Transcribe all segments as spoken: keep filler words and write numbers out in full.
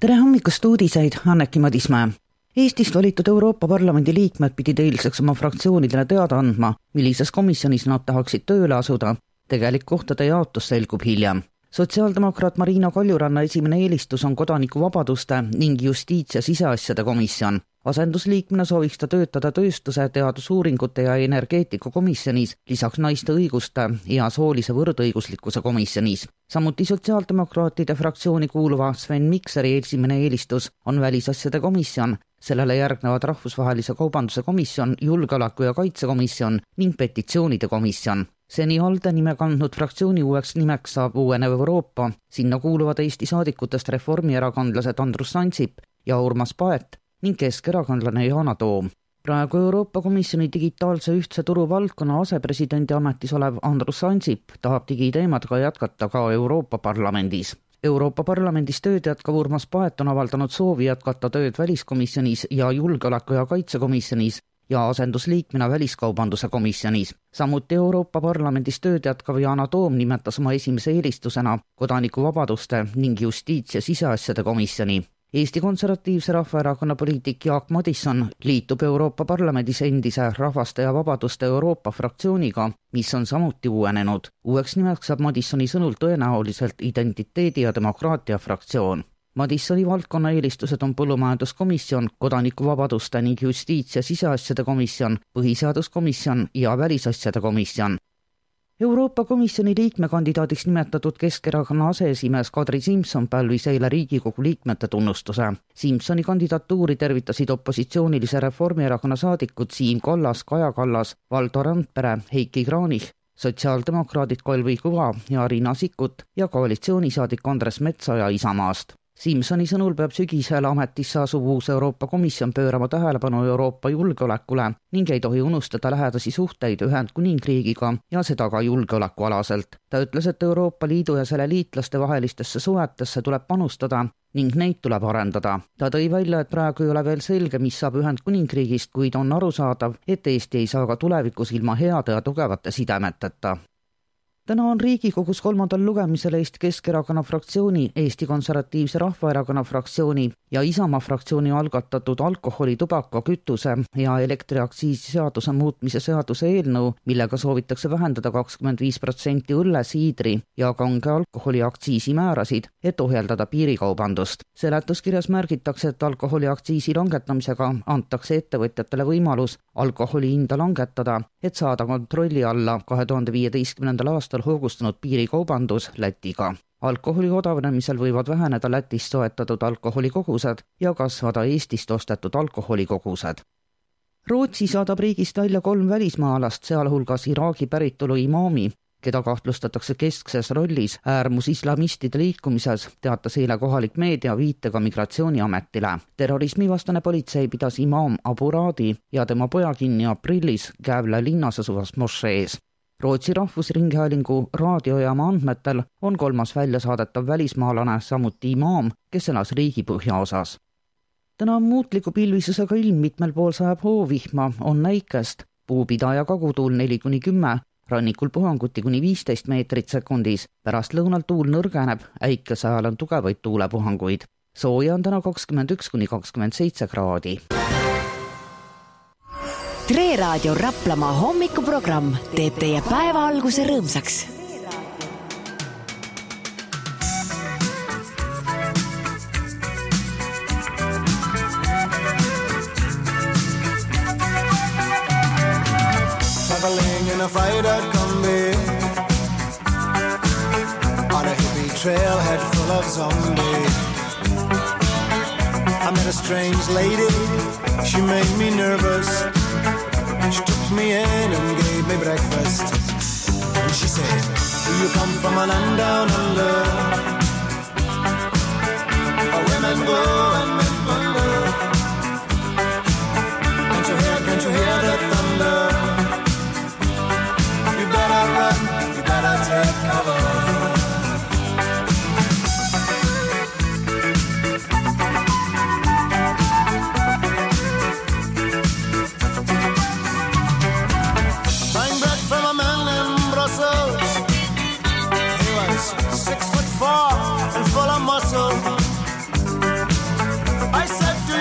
Tere hommikust uudiseid, Anneki Madismäe. Eestist valitud Euroopa Parlamendi liikmed pidid eilseks oma fraktsioonidele teada andma, millises komisjonis nad tahaksid tööle asuda. Tegelik kohtade jaotus selgub hiljem. Sotsiaaldemokraat Marina Kaljuranna esimene eelistus on kodanikuvabaduste ning justiits- ja siseasjade komisjon. Asendusliikmena sooviks ta töötada tööstuse, teadusuuringute ja energeetika komisjonis, lisaks naiste õiguste ja soolise võrdõiguslikkuse komisjonis. Samuti sotsiaaldemokraatide fraktsiooni kuuluva Sven Mikseri esimene eelistus on välisasjade komisjon. Sellele järgnevad rahvusvahelise kaubanduse komisjon, julgeoleku- ja kaitsekomisjon ning petitsioonide komisjon. Seni ALDE nime kandnud fraktsiooni uueks nimeks saab uuenev Euroopa. Sinna kuuluvad Eesti saadikutest reformierakondlased Andrus Ansip ja Urmas Paet ning keskerakondlane Yana Toom. Praegu Euroopa Komisjoni digitaalse ühtse turu valdkonna asepresidendi ametis olev Andrus Ansip tahab digiteemadega jätkata ka Euroopa Parlamendis. Euroopa Parlamendis tööd jätkav Urmas Paet on avaldanud soovi jätkata tööd väliskomisjonis ja julgeoleku- ja kaitsekomisjonis ja asendusliikmena väliskaubanduse komisjonis. Samuti Euroopa Parlamendis tööd jätkav Yana Toom nimetas oma esimese eelistusena kodanikuvabaduste ning justiits- ja siseasjade komisjoni. Eesti Konservatiivse Rahvaerakonna poliitik Jaak Madisson liitub Euroopa Parlamendis endise Rahvaste ja Vabaduste Euroopa fraktsiooniga, mis on samuti uuenenud. Uueks nimeks saab Madissoni sõnul tõenäoliselt identiteedi ja demokraatia fraktsioon. Madissoni valdkonna eelistused on põllumajanduskomisjon, kodanikuvabaduste ning justiits- ja siseasjade komisjon, põhiseaduskomisjon ja välisasjade komisjon. Euroopa Komisjoni liikmekandidaadiks nimetatud Keskerakonna aseesimees Kadri Simson pälvis eile Riigikogu liikmete tunnustuse. Simsoni kandidatuuri tervitasid opositsioonilise Reformierakonna saadikud Siim Kallas, Kaja Kallas, Valdo Randpere, Heiki Kranich, sotsiaaldemokraadid Kalvi Kõva ja Riina Sikkut ja koalitsioonisaadik Andres Metsoja Isamaast. Simsoni sõnul peab sügisel ametisse asuv uus Euroopa Komisjon pöörama tähelepanu Euroopa julgeolekule ning ei tohi unustada lähedasi suhteid Ühendkuningriigiga ja seda ka julgeolekualaselt. Ta ütles, et Euroopa Liidu ja selle liitlaste vahelistesse suhetesse tuleb panustada ning neid tuleb arendada. Ta tõi välja, et praegu ei ole veel selge, mis saab Ühendkuningriigist, kuid on arusaadav, et Eesti ei saa ka tulevikus ilma heade ja tugevate sidemeteta. Täna on Riigikogus kolmandal lugemisel Eesti Keskerakonna fraktsiooni, Eesti Konservatiivse Rahvaerakonna fraktsiooni ja Isamaa fraktsiooni algatatud alkoholi, tubaka, kütuse ja elektriaktsiisi seaduse muutmise seaduse eelnõu, millega soovitakse vähendada kakskümmend viis protsenti õlle, siidri ja kange alkoholi aktsiisimäärasid, et ohjeldada piirikaubandust. Seletuskirjas märgitakse, et alkoholi aktsiisi langetamisega antakse ettevõtjatele võimalus alkoholi hinda langetada, et saada kontrolli alla kahe tuhande viieteistkümnendal aastal hoogustunud piirikaubandus Lätiga. Alkoholi odavnemisel võivad väheneda Lätist soetatud alkoholikogused ja kasvada Eestist ostetud alkoholikogused. Rootsi saadab riigist välja kolm välismaalast, sealhulgas Iraagi päritolu imaami, keda kahtlustatakse keskses rollis äärmusislamistide liikumises, teatas eile kohalik meedia viitega migratsiooniametile. Terrorismivastane politsei pidas imaam Abu Raadi ja tema poja kinni aprillis Gävle linnas asuvas mošees. Rootsi rahvusringhäälingu raadiojaama andmetel on kolmas väljasaadetav välismaalane samuti imaam, kes elas riigi põhjaosas. Täna on muutliku pilvisusega ilm, mitmel pool sajab hoovihma, on näikest, puupidaja kagutuul neli kuni kümme, rannikul puhanguti kuni viisteist meetrit sekundis, pärast lõunal tuul nõrgeneb, äikese ajal on tugevaid tuulepuhanguid. Sooja on täna kakskümmend üks kuni kakskümmend seitse kraadi. Tre Raadio Raplamaa hommikuprogramm teeb teie päeva alguse rõõmsaks. Traveling in a fried-out combi on a hippie trailhead full of zombies. I met a strange lady, she made me nervous. She took me in and gave me breakfast. And she said, do you come from a land down under? Where women go and men wonder. Can't you hear, can't you hear the thunder? You better run, you better take cover. Six foot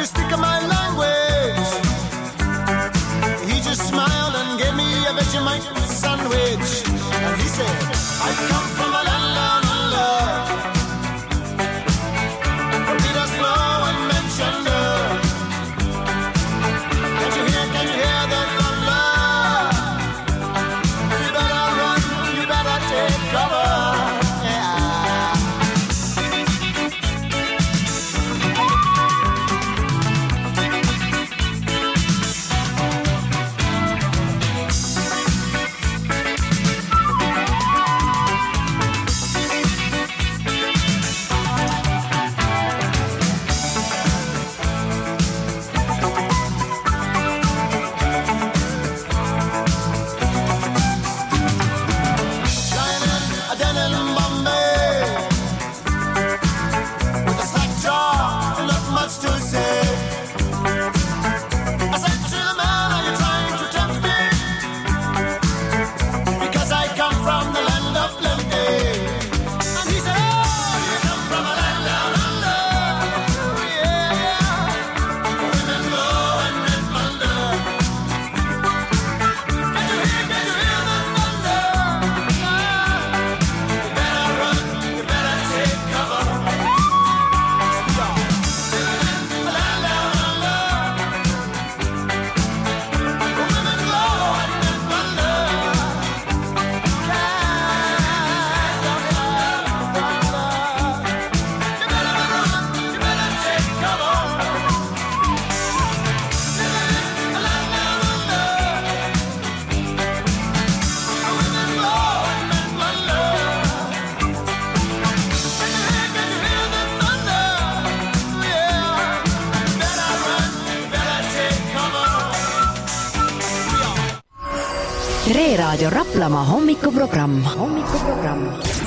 you speak my language? He just smiled and gave me a Vegemite sandwich. And he said, I come from a land down under. Beat us slow and mention the. Can you hear, can you hear the thunder? You better run, you better take cover. Tere Raadio Raplamaa hommikuprogramm. hommikuprogramm.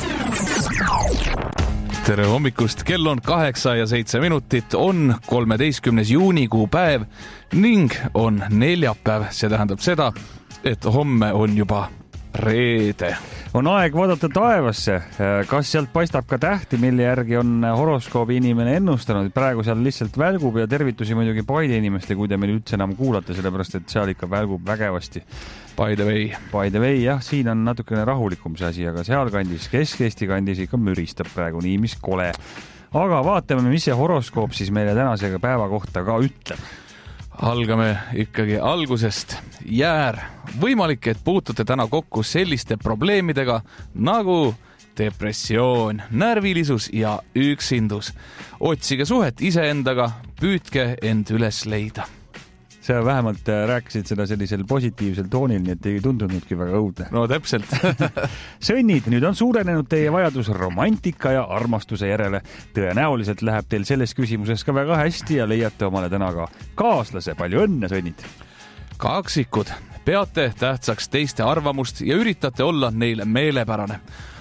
Tere hommikust, kell on kaheksa ja seitse minutit, on kolmeteistkümnes juunikuu päev ning on neljapäev. See tähendab seda, et homme on juba reede. On aeg vaadata taevasse, kas sealt paistab ka tähti, mille järgi on horoskoobi inimene ennustanud. Praegu seal lihtsalt välgub ja tervitusi muidugi Paide inimeste, kui te meil üldse enam kuulate, sellepärast et seal ikka välgub vägevasti. By the way. By the way, jah, siin on natukene rahulikum see asi, aga seal kandis, Kesk-Eesti kandis ikka müristab praegu nii, mis kole. Aga vaatame, mis see horoskoop siis meile tänasega päeva kohta ka ütleb. Algame ikkagi algusest. Jäär. Võimalik, et puutute täna kokku selliste probleemidega nagu depressioon, närvilisus ja üksindus. Otsige suhet iseendaga, püüdke end üles leida. Sa vähemalt rääkisid seda sellisel positiivsel toonil, nii et ei tundunudki väga õudne. No täpselt. Sõnnid, nüüd on suurenenud teie vajadus romantika ja armastuse järele. Tõenäoliselt läheb teil selles küsimuses ka väga hästi ja leiate omale täna ka kaaslase. Palju õnne, sõnnid! Kaksikud. Peate tähtsaks teiste arvamust ja üritate olla neile meelepärane.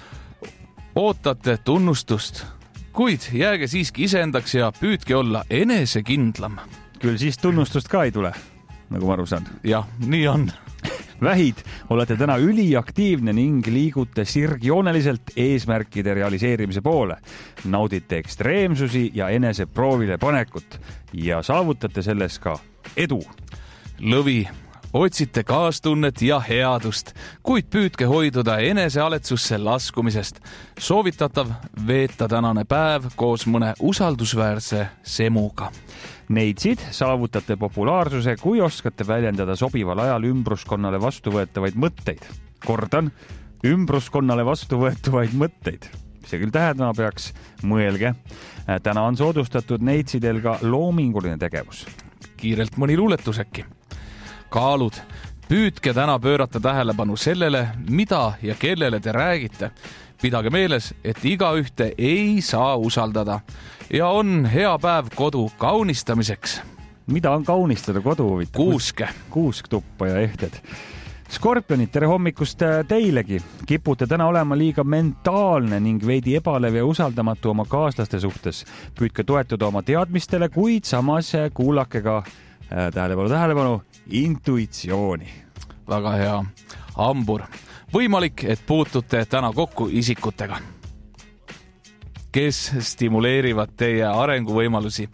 Ootate tunnustust, kuid jääge siiski iseendaks ja püüdke olla enesekindlam. Küll siis tunnustust ka ei tule, nagu ma aru saan. Jah, nii on. Vähid, olete täna üliaktiivne ning liigute sirgjooneliselt eesmärkide realiseerimise poole. Naudite ekstreemsusi ja enese proovile panekut ja saavutate selles ka edu. Lõvi, otsite kaastunnet ja headust, kuid püüdke hoiduda enesealetsusse laskumisest. Soovitatav veeta tänane päev koos mõne usaldusväärse semuga. Neitsid, saavutate populaarsuse, kui oskate väljendada sobival ajal ümbruskonnale vastuvõetavaid mõtteid. Kordan, ümbruskonnale vastuvõetavaid mõtteid. See küll tähendama peaks, mõelge. Täna on soodustatud neitsidel ka loominguline tegevus. Kiirelt mõni luuletus äkki. Kaalud, püüdke täna pöörata tähelepanu sellele, mida ja kellele te räägite. Pidage meeles, et igaühte ei saa usaldada ja on hea päev kodu kaunistamiseks. Mida on kaunistada kodu huvitav? Kuuske. Kuusktuppa ja ehted. Skorpionid, tere hommikust teilegi. Kipute täna olema liiga mentaalne ning veidi ebalev ja usaldamatu oma kaaslaste suhtes. Püüdke toetuda oma teadmistele, kuid samas kuulake ka äh, tähelepanu, tähelepanu, intuitsiooni. Väga hea. Hambur. Võimalik, et puutute täna kokku isikutega, kes stimuleerivad teie arenguvõimalusi.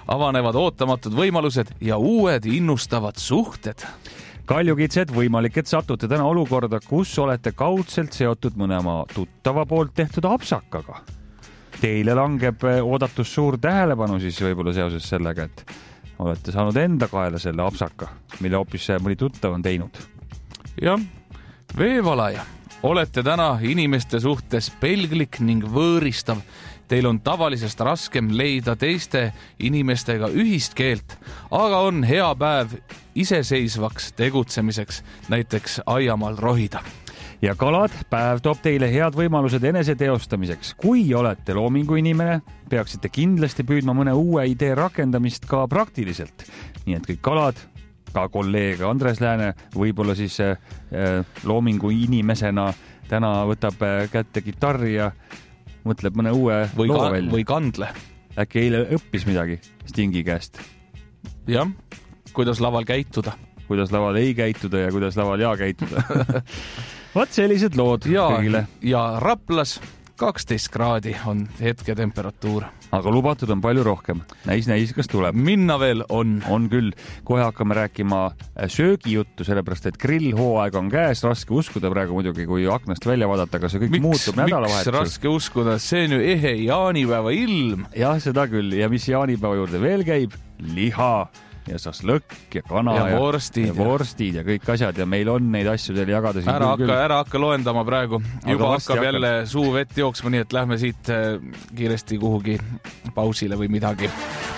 avanevad ootamatud võimalused ja uued innustavad suhted. Kaljukitsed, võimalik, et satute täna olukorda, kus olete kaudselt seotud mõne oma tuttava poolt tehtud apsakaga. Teile langeb oodatus suur tähelepanu siis võib-olla seoses sellega, et olete saanud enda kaela selle apsaka, mille hoopis mõni tuttav on teinud. Jah, veevalaja. Olete täna inimeste suhtes pelglik ning võõristav. Teil on tavalisest raskem leida teiste inimestega ühist keelt, aga on hea päev iseseisvaks tegutsemiseks, näiteks aiamaal rohida. Ja kalad, päev toob teile head võimalused eneseteostamiseks. Kui olete loomingu inimene, peaksite kindlasti püüdma mõne uue idee rakendamist ka praktiliselt. Nii et kõik kalad, ka kolleeg Andres Lääne, võib-olla siis äh, loomingu inimesena täna võtab kätte gitarri ja mõtleb mõne uue või loo ka, välja. Või kandle. Äkki eile õppis midagi Stingi käest. Jah, kuidas laval käituda. Kuidas laval ei käituda ja kuidas laval jaa käituda. Vaat sellised lood ja, kõigile. Ja Raplas kaksteist kraadi on hetke temperatuur. Aga lubatud on palju rohkem. Näis, näis, kas tuleb. Minna veel on. On küll. Kohe hakkame rääkima söögijuttu, sellepärast, et grillhooaeg on käes. Raske uskuda praegu muidugi, kui aknast välja vaadata, aga see kõik miks, muutub nädalavahetusel. Miks raske uskuda? See on ju ehe jaanipäeva ilm. Jah, seda küll. Ja mis jaanipäeva juurde veel käib? Liha ja saslõkk ja kana ja, ja vorstid ja, ja vorstid ja kõik asjad ja meil on neid asju teil jagada siin ära küll, hakka, ära hakka loendama praegu. Juba hakkab hakkab. jälle suu vett jooksma, nii et lähme siit kiiresti kuhugi pausile või midagi.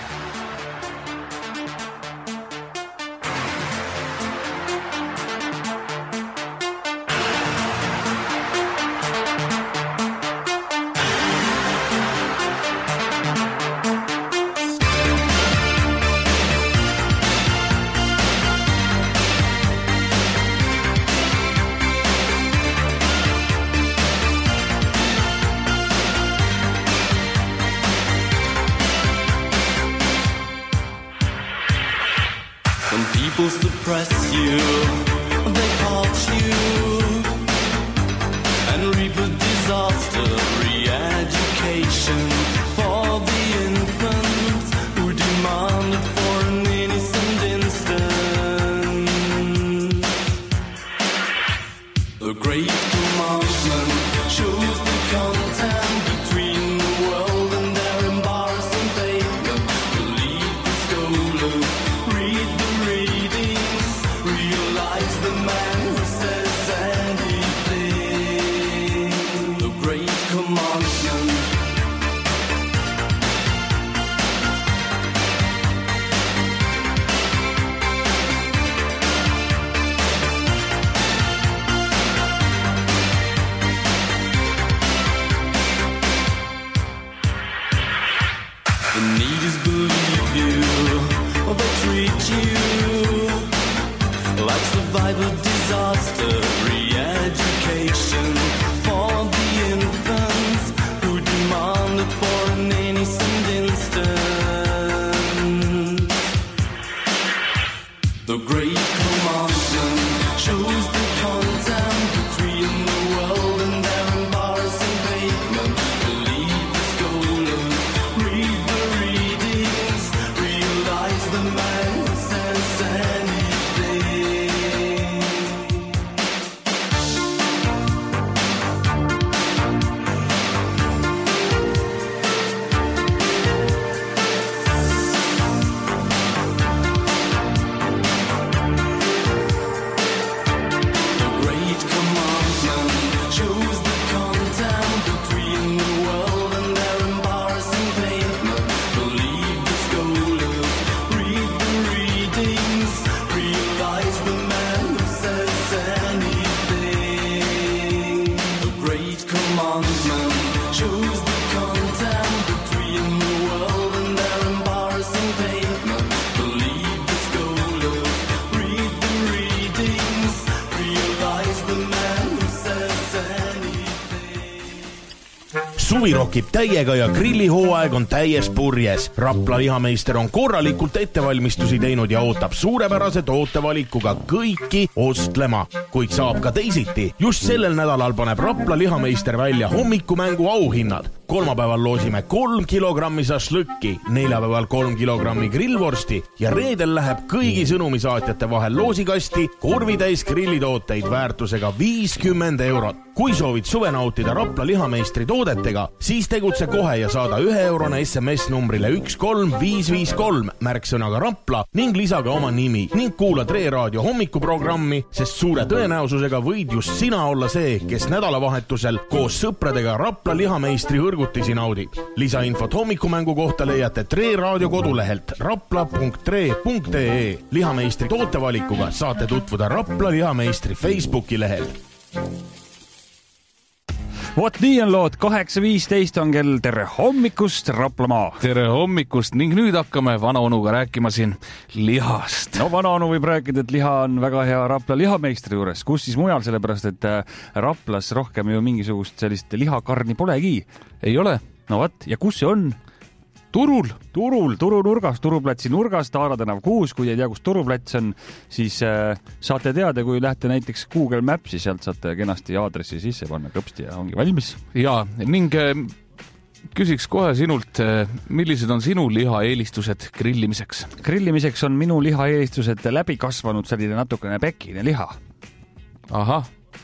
Suppress you, they caught you and reap a disaster. Re-education for the infants who demanded for an innocent instant. The great commandment shows the content between the world and their embarrassing pavement. Believe the scholars, read the readings, realize the man who says anything. The great commandment. The need is believe you, or they treat you like survivor disaster. Re-education for the infants who demanded for an innocent instant. The great commandment shows the content between the world and their embarrassing pavement. Believe the scholars, read the readings, realize the man who says anything. The great commandment shows the content between the world and their embarrassing pavement. Believe the scholars, read the readings, realize the man who says anything. The great commandment shows the content between the world and their embarrassing pavement. Believe the scholars, read the readings, realize the man who says anything. Suvi rokib täiega ja grillihooaeg on täies purjes. Rapla lihameister on korralikult ettevalmistusi teinud ja ootab suurepärase tootevalikuga kõiki ostlema. Kuid saab ka teisiti. Just sellel nädalal paneb Rapla lihameister välja hommikumängu auhinnad. kolmapäeval loosime kolm kilogrammi šašlõkki, neljapäeval kolm kilogrammi grillvorsti ja reedel läheb kõigi sõnumisaatjate vahel loosikasti korvitäis grillitooteid väärtusega viiskümmend eurot. Kui soovid suve nautida Rapla lihameistri toodetega, siis tegutse kohe ja saada ühe eurone S M S numbrile üks kolm viis viis kolm märksõnaga Rapla ning lisaga oma nimi ning kuula Tre Raadio hommikuprogrammi, sest suure tõenäosusega võid just sina olla see, kes nädalavahetusel koos sõpradega Rapla lihameistri hõrgutisi naudib. Lisainfot hommikumängu kohta leiate Tre Raadio kodulehelt rapla punkt tre punkt ee. Lihameistri tootevalikuga saate tutvuda Rapla lihameistri Facebooki lehel. Vot nii on lood, kaheksa viisteist on kell, tere hommikust, Raplamaa. Tere hommikust ning nüüd hakkame vanaonuga rääkima siin lihast. No vanaonu võib rääkida, et liha on väga hea Rapla lihameistri juures, kus siis mujal, sellepärast et Raplas rohkem ju mingisugust sellist lihakarni polegi. Ei ole. No võt, ja kus see on? Turul, turul, turunurgas, turuplatsi nurgas, Taara tänav kuus, kui ei tea, kus turuplats on, siis äh, saate teada, kui lähete näiteks Google Mapsi, sealt saate kenasti aadressi sisse panna kõpsti ja ongi valmis. Ja, ning äh, küsiks kohe sinult, äh, millised on sinu lihaeelistused grillimiseks? Grillimiseks on minu lihaeelistused läbi kasvanud selline natukene pekine liha. Aha,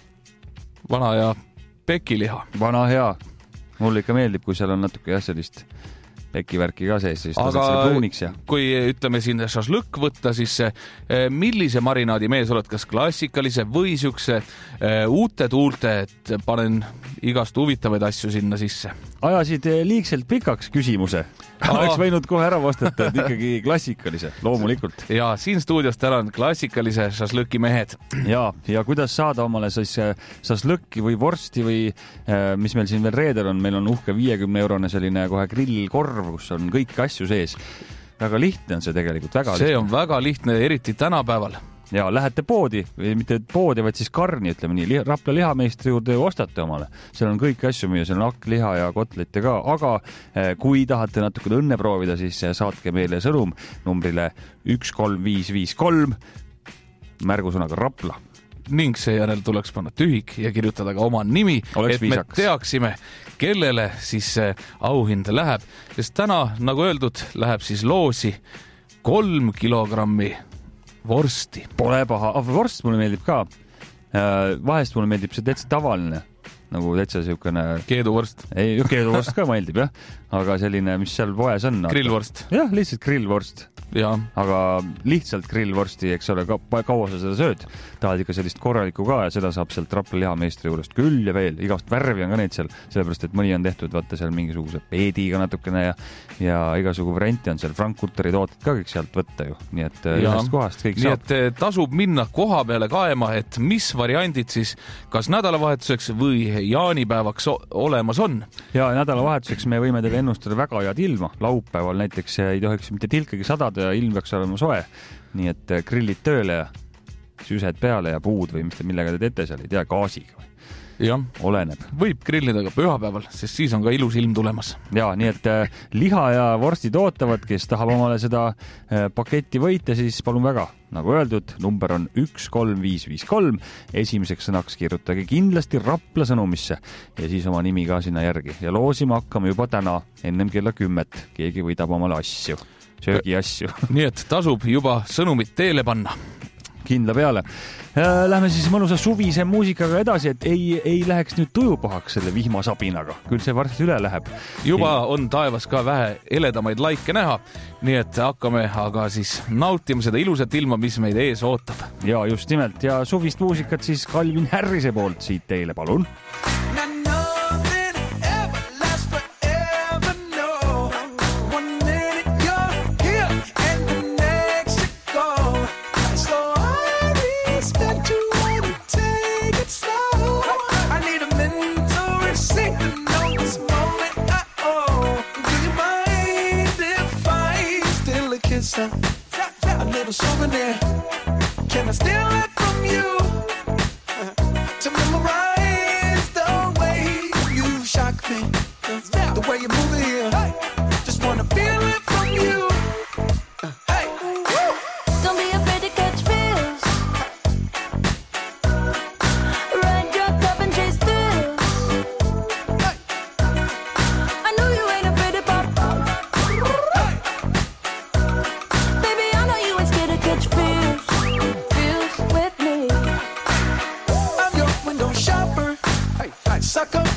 vana ja pekiliha. Vana hea. Mulle ikka meeldib, kui seal on natuke jah, sellist pekivärki ka sees, siis aga pruuniks ja. Kui ütleme siin šašlõkk võtta, siis millise marinaadi mees oled, kas klassikalise või siukse uute tuulte, et panen igast huvitavaid asju sinna sisse? Ajasid liigselt pikaks küsimuse. Oleks võinud kohe ära vastata, et ikkagi klassikalise, loomulikult. Ja siin stuudios täna on klassikalise šašlõki mehed. Ja, ja kuidas saada omale siis šašlõkki või vorsti või mis meil siin veel reedel on, meil on uhke viiekümne eurone selline kohe grillkorv, kus on kõik asju sees. Väga lihtne on see tegelikult, väga lihtne. See on väga lihtne, eriti tänapäeval. Ja lähete poodi, või mitte poodi, vaid siis karni, ütleme nii, Rapla lihameistri juurde ostate omale. Seal on kõik asju müüa, seal on hakkliha ja kotlette ka, aga kui tahate natuke õnne proovida, siis saatke meile sõnum numbrile üks kolm viis viis kolm märgusõnaga Rapla. Ning seejärel tuleks panna tühik ja kirjutada ka oma nimi, oleks et me viisakas. teaksime, kellele siis auhind läheb. Sest täna, nagu öeldud, läheb siis loosi kolm kilogrammi vorsti. Pole paha, aga vorst mulle meeldib ka. Vahest mulle meeldib see täitsa tavaline, nagu täitsa siukene keeduvorst. Ei, keeduvorst ka meeldib, jah. Aga selline, mis seal poes on. Grillvorst. Jah, lihtsalt grillvorst. Ja. Aga lihtsalt grillvorsti, eks ole, kaua sa seda sööd. Tahad ikka sellist korralikku ka ja seda saab sealt Rapla lihameistri juurest küll ja veel. Igast värvi on ka neid seal, sellepärast et mõni on tehtud vaata seal mingisuguse peediga natukene ja, ja igasugu varianti on seal. Frankfurteri tooted ka kõik sealt võtta ju. Nii et ja. Ühest kohast kõik nii saab. Nii et tasub minna koha peale kaema, et mis variandid siis kas nädalavahetuseks või jaanipäevaks olemas on. Ja nädalavahetuseks me võime teile ennustada väga head ilma. Laupäeval näiteks ei tohiks mitte tilkagi sadada ja ilm peaks olema soe. Nii et grillid tööle ja süsed peale ja puud või mis te, millega te teete seal, ei tea, gaasiga või? Jah, oleneb. Võib grillida ka pühapäeval, sest siis on ka ilus ilm tulemas. Ja, nii et äh, liha ja vorstid ootavad, kes tahab omale seda äh, paketti võita, siis palun väga. Nagu öeldud, number on üks kolm viis viis kolm. Esimeseks sõnaks kirjutage kindlasti Rapla sõnumisse ja siis oma nimi ka sinna järgi. Ja loosima hakkame juba täna, ennem kella kümmet. Keegi võidab omale asju, söögi asju. Nii et tasub juba sõnumit teele panna. Kindla peale. Lähme siis mõnusa suvise muusikaga edasi, et ei, ei läheks nüüd tujupahaks selle vihmasabinaga. Küll see varsti üle läheb. Juba on taevas ka vähe eledamaid laike näha, nii et hakkame aga siis nautima seda ilusat ilma, mis meid ees ootab. Ja just nimelt, ja suvist muusikat siis Calvin Harrise poolt siit teile, palun. A little souvenir. Can I steal it from you to memorize the way you shock me, the way you move it here? Just wanna feel it from you. Hey, don't be afraid to catch feels. Ride your cup and chase thrills.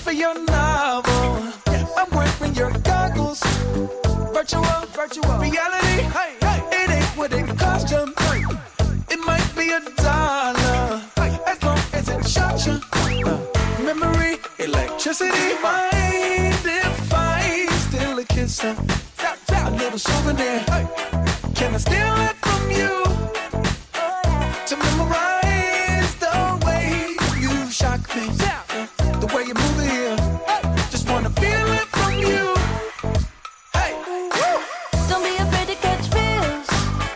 for your novel. I'm wearing your goggles. Virtual, virtual reality. Hey, hey. It ain't what it cost you. It might be a dollar, as long as it shot you. Uh, memory, electricity, mind if I steal a kiss? Uh, a little souvenir. Hey. Can I steal it from you? To memorize the way you shock me, uh, the way you move it here. Just wanna feel it from you. Hey, Don't be afraid to catch feels.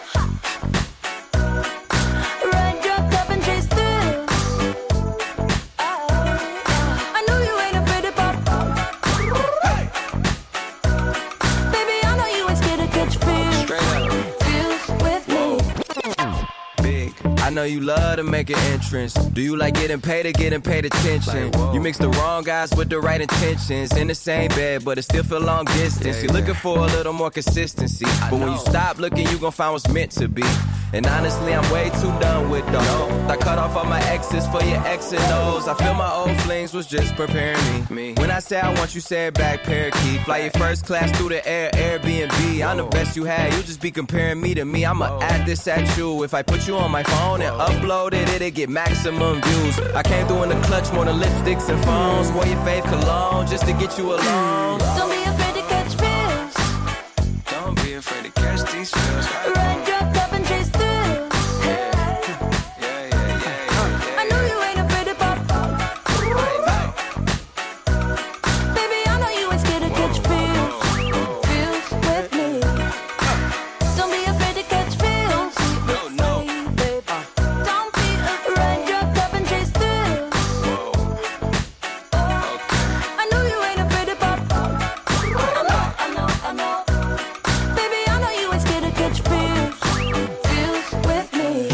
Ride your cup and chase thrills. I know you ain't afraid to pop. hey, Baby, I know you ain't scared to catch feels. Straight up. Feels with me. Big. I know you love to make an entrance. Do you like getting paid or getting paid attention? You mix the wrong guys with the right intentions. In the same bed, but it still feel long distance. You're looking for a little more consistency. But when you stop looking, you gon' find what's meant to be. And honestly, I'm way too done with those. I cut off all my exes for your X and O's. I feel my old flings was just preparing me. When I say I want you, say it back, parakeet. Fly your first class through the air, Airbnb. I'm the best you had, you just be comparing me to me. I'ma add this at you. If I put you on my phone and upload it, it'll get maximum views. I came through in the clutch more than lipsticks and phones. Wore your fave cologne just to get you alone. Don't be afraid to catch feels. Don't be afraid to catch these feels. Ride your cup and chase thrills. I know you ain't afraid to pop. Baby, I know you ain't scared to catch feels. Feels with me. Don't be afraid to catch feels. No, no. Don't be afraid. Ride your cup and chase thrills. I know you ain't afraid to pop. I know, I know, I know. Baby, I know you ain't scared to catch feels. Feels with me.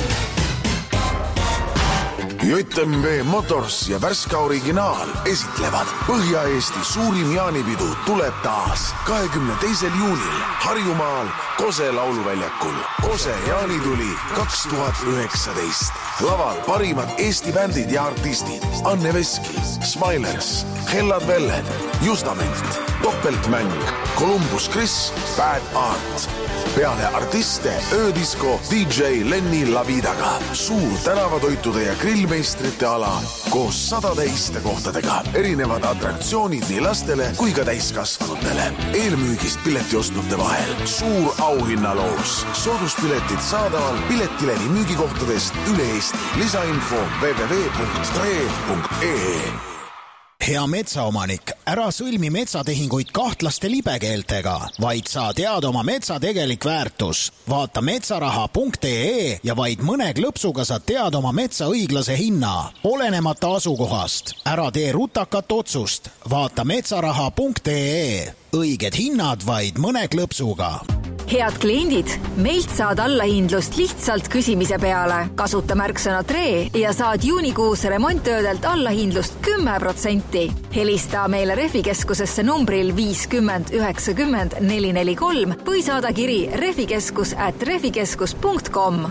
J M W Motors ja Värska Originaal esitlevad Põhja-Eesti suurim jaanipidu tuleb taas kahekümne teisel juunil Harjumaal Kose lauluväljakul. Kose jaanituli kaks tuhat üheksateist. Laval parimad Eesti bändid ja artistid. Anne Veski, Smilers, Hellad Velled, Justament, Doppeltmäng, Columbus Chris, Bad Art. Peale artiste öödisko D J Lenny Lavidaga. Suur tänavatoitude ja grillmeistrite ala koos sadade istekohtadega. Erinevad atraktsioonid nii lastele kui ka täiskasvanutele. Eelmüügist piletiostnute vahel. Suur auhinnaloos. Sooduspiletid saadaval Piletileni müügikohtadest üle Eesti. Lisainfo w w w punkt tre punkt e e. Hea metsaomanik, ära sõlmi metsatehinguid kahtlaste libekeeltega, vaid saa teada oma metsa tegelik väärtus. Vaata metsaraha punkt e e ja vaid mõne klõpsuga saad teada oma metsa õiglase hinna. Olenemata asukohast, ära tee rutakat otsust. Vaata metsaraha punkt e e. Õiged hinnad vaid mõne klõpsuga. Head kliendid, meilt saad allahindlust lihtsalt küsimise peale. Kasuta märksõna tre ja saad juunikuus remonttöödelt allahindlust kümme protsenti. Helista meile Refikeskusesse numbril viiskümmend üheksakümmend neli neli kolm või saada kiri refikeskus at refikeskus punkt com.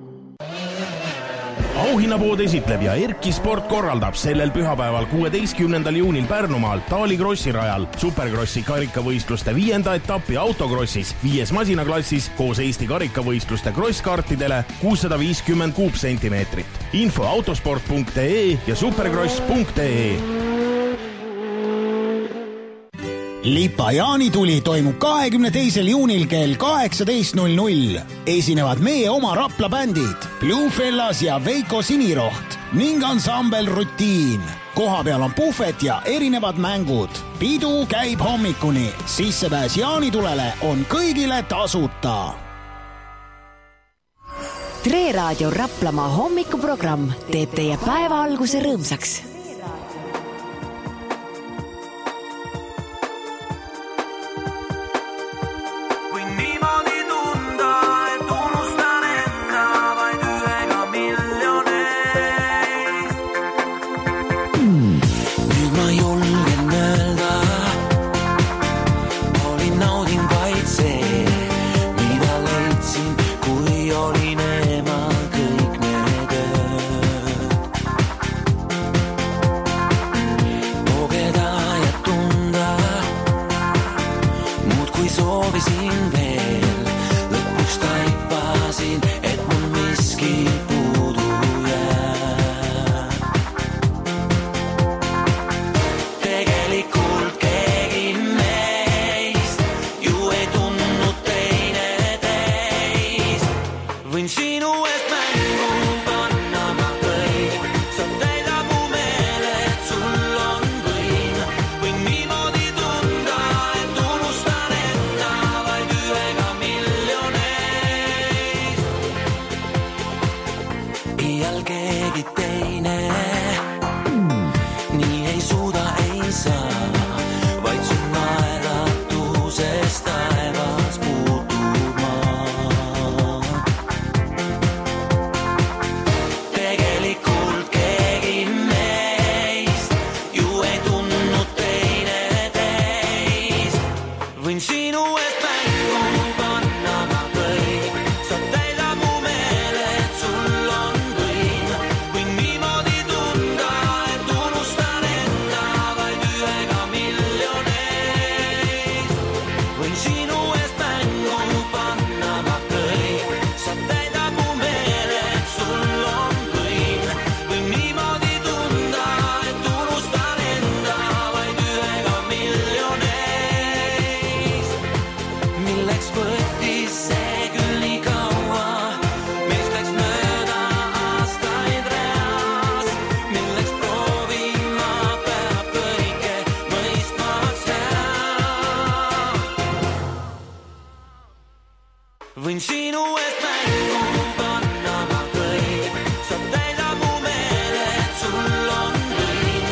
Auhinnapood esitleb ja Erki Sport korraldab sellel pühapäeval kuueteistkümnendal juunil Pärnumaal Taali Krossi rajal Superkrossi karikavõistluste viienda etapi autokrossis viies masinaklassis koos Eesti karikavõistluste krosskaartidele kuussada viiskümmend kuupsentimeetrit. Info autosport punkt e e ja superkross punkt e e. Lipa jaanituli toimub kahekümne teisel juunil kell kaheksateist null null. Esinevad meie oma Rapla bändid Bluefellas ja Veiko Siniroht ning ansambel Rutiin. Koha peal on puhvet ja erinevad mängud. Pidu käib hommikuni. Sissepääs jaanitulele on kõigile tasuta. Tre Raadio Raplamaa hommikuprogramm teeb teie päeva alguse rõõmsaks. Olin eemal kõik need ööd. muuda ei saa, vaid su naeratusest taevas puutuma. Tegelikult keegi meist ju ei tundnud teine teist. Võin sinu eest mängu panna ma kõik, sa täida mu meeled, sul on võim. Võin niimoodi tunda, et unustan enda vaid ühega miljoneid. Võin sinu eest mängu panna ma kõik, sa täida mu meeled, sul on võim. Võin niimoodi tunda, et unustan enda vaid ühega miljoneid. Milleks võttis see küll nii kaua, meist läks mööda aastaid reas. Milleks proovima peab kõike mõistmas hea. Võin sinu eest mängu panna ma kõik, sa täida mu meeled, sul on võim.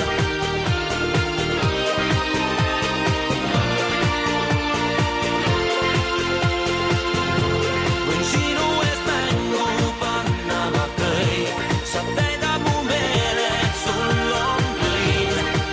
Võin sinu eest mängu panna ma kõik, sa täida mu meeled, sul on võim.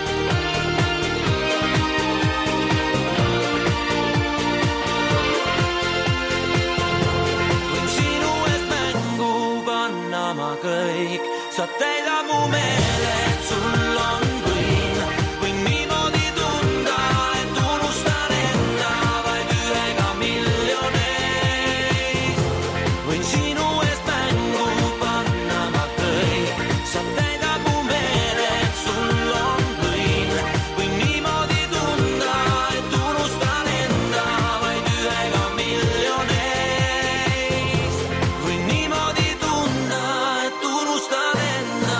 Võin sinu eest mängu panna ma kõik, sa täida mu meeled, sul on võim. Võin niimoodi tunda, et unustan enda vaid ühega miljoneid. Võin sinu eest mängu panna ma kõik, sa täida mu meeled, sul on võim. Võin niimoodi tunda, et unustan enda vaid ühega miljoneid. Võin niimoodi tunda, et unustan enda.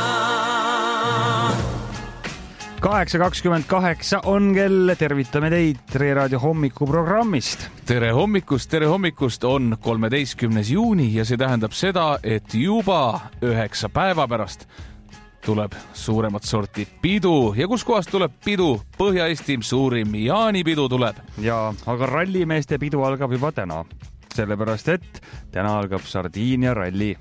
kaheksa kakskümmend kaheksa on kell, tervitame teid Tre Raadio hommikuprogrammist. tere hommikust, tere hommikust, on kolmeteistkümnes juuni ja see tähendab seda, et juba üheksa päeva pärast tuleb suuremat sorti pidu ja kuskohast tuleb pidu? Põhja-Eesti suurim jaanipidu tuleb. Ja, aga rallimeeste pidu algab juba täna, sellepärast et täna algab Sardiinia ralli.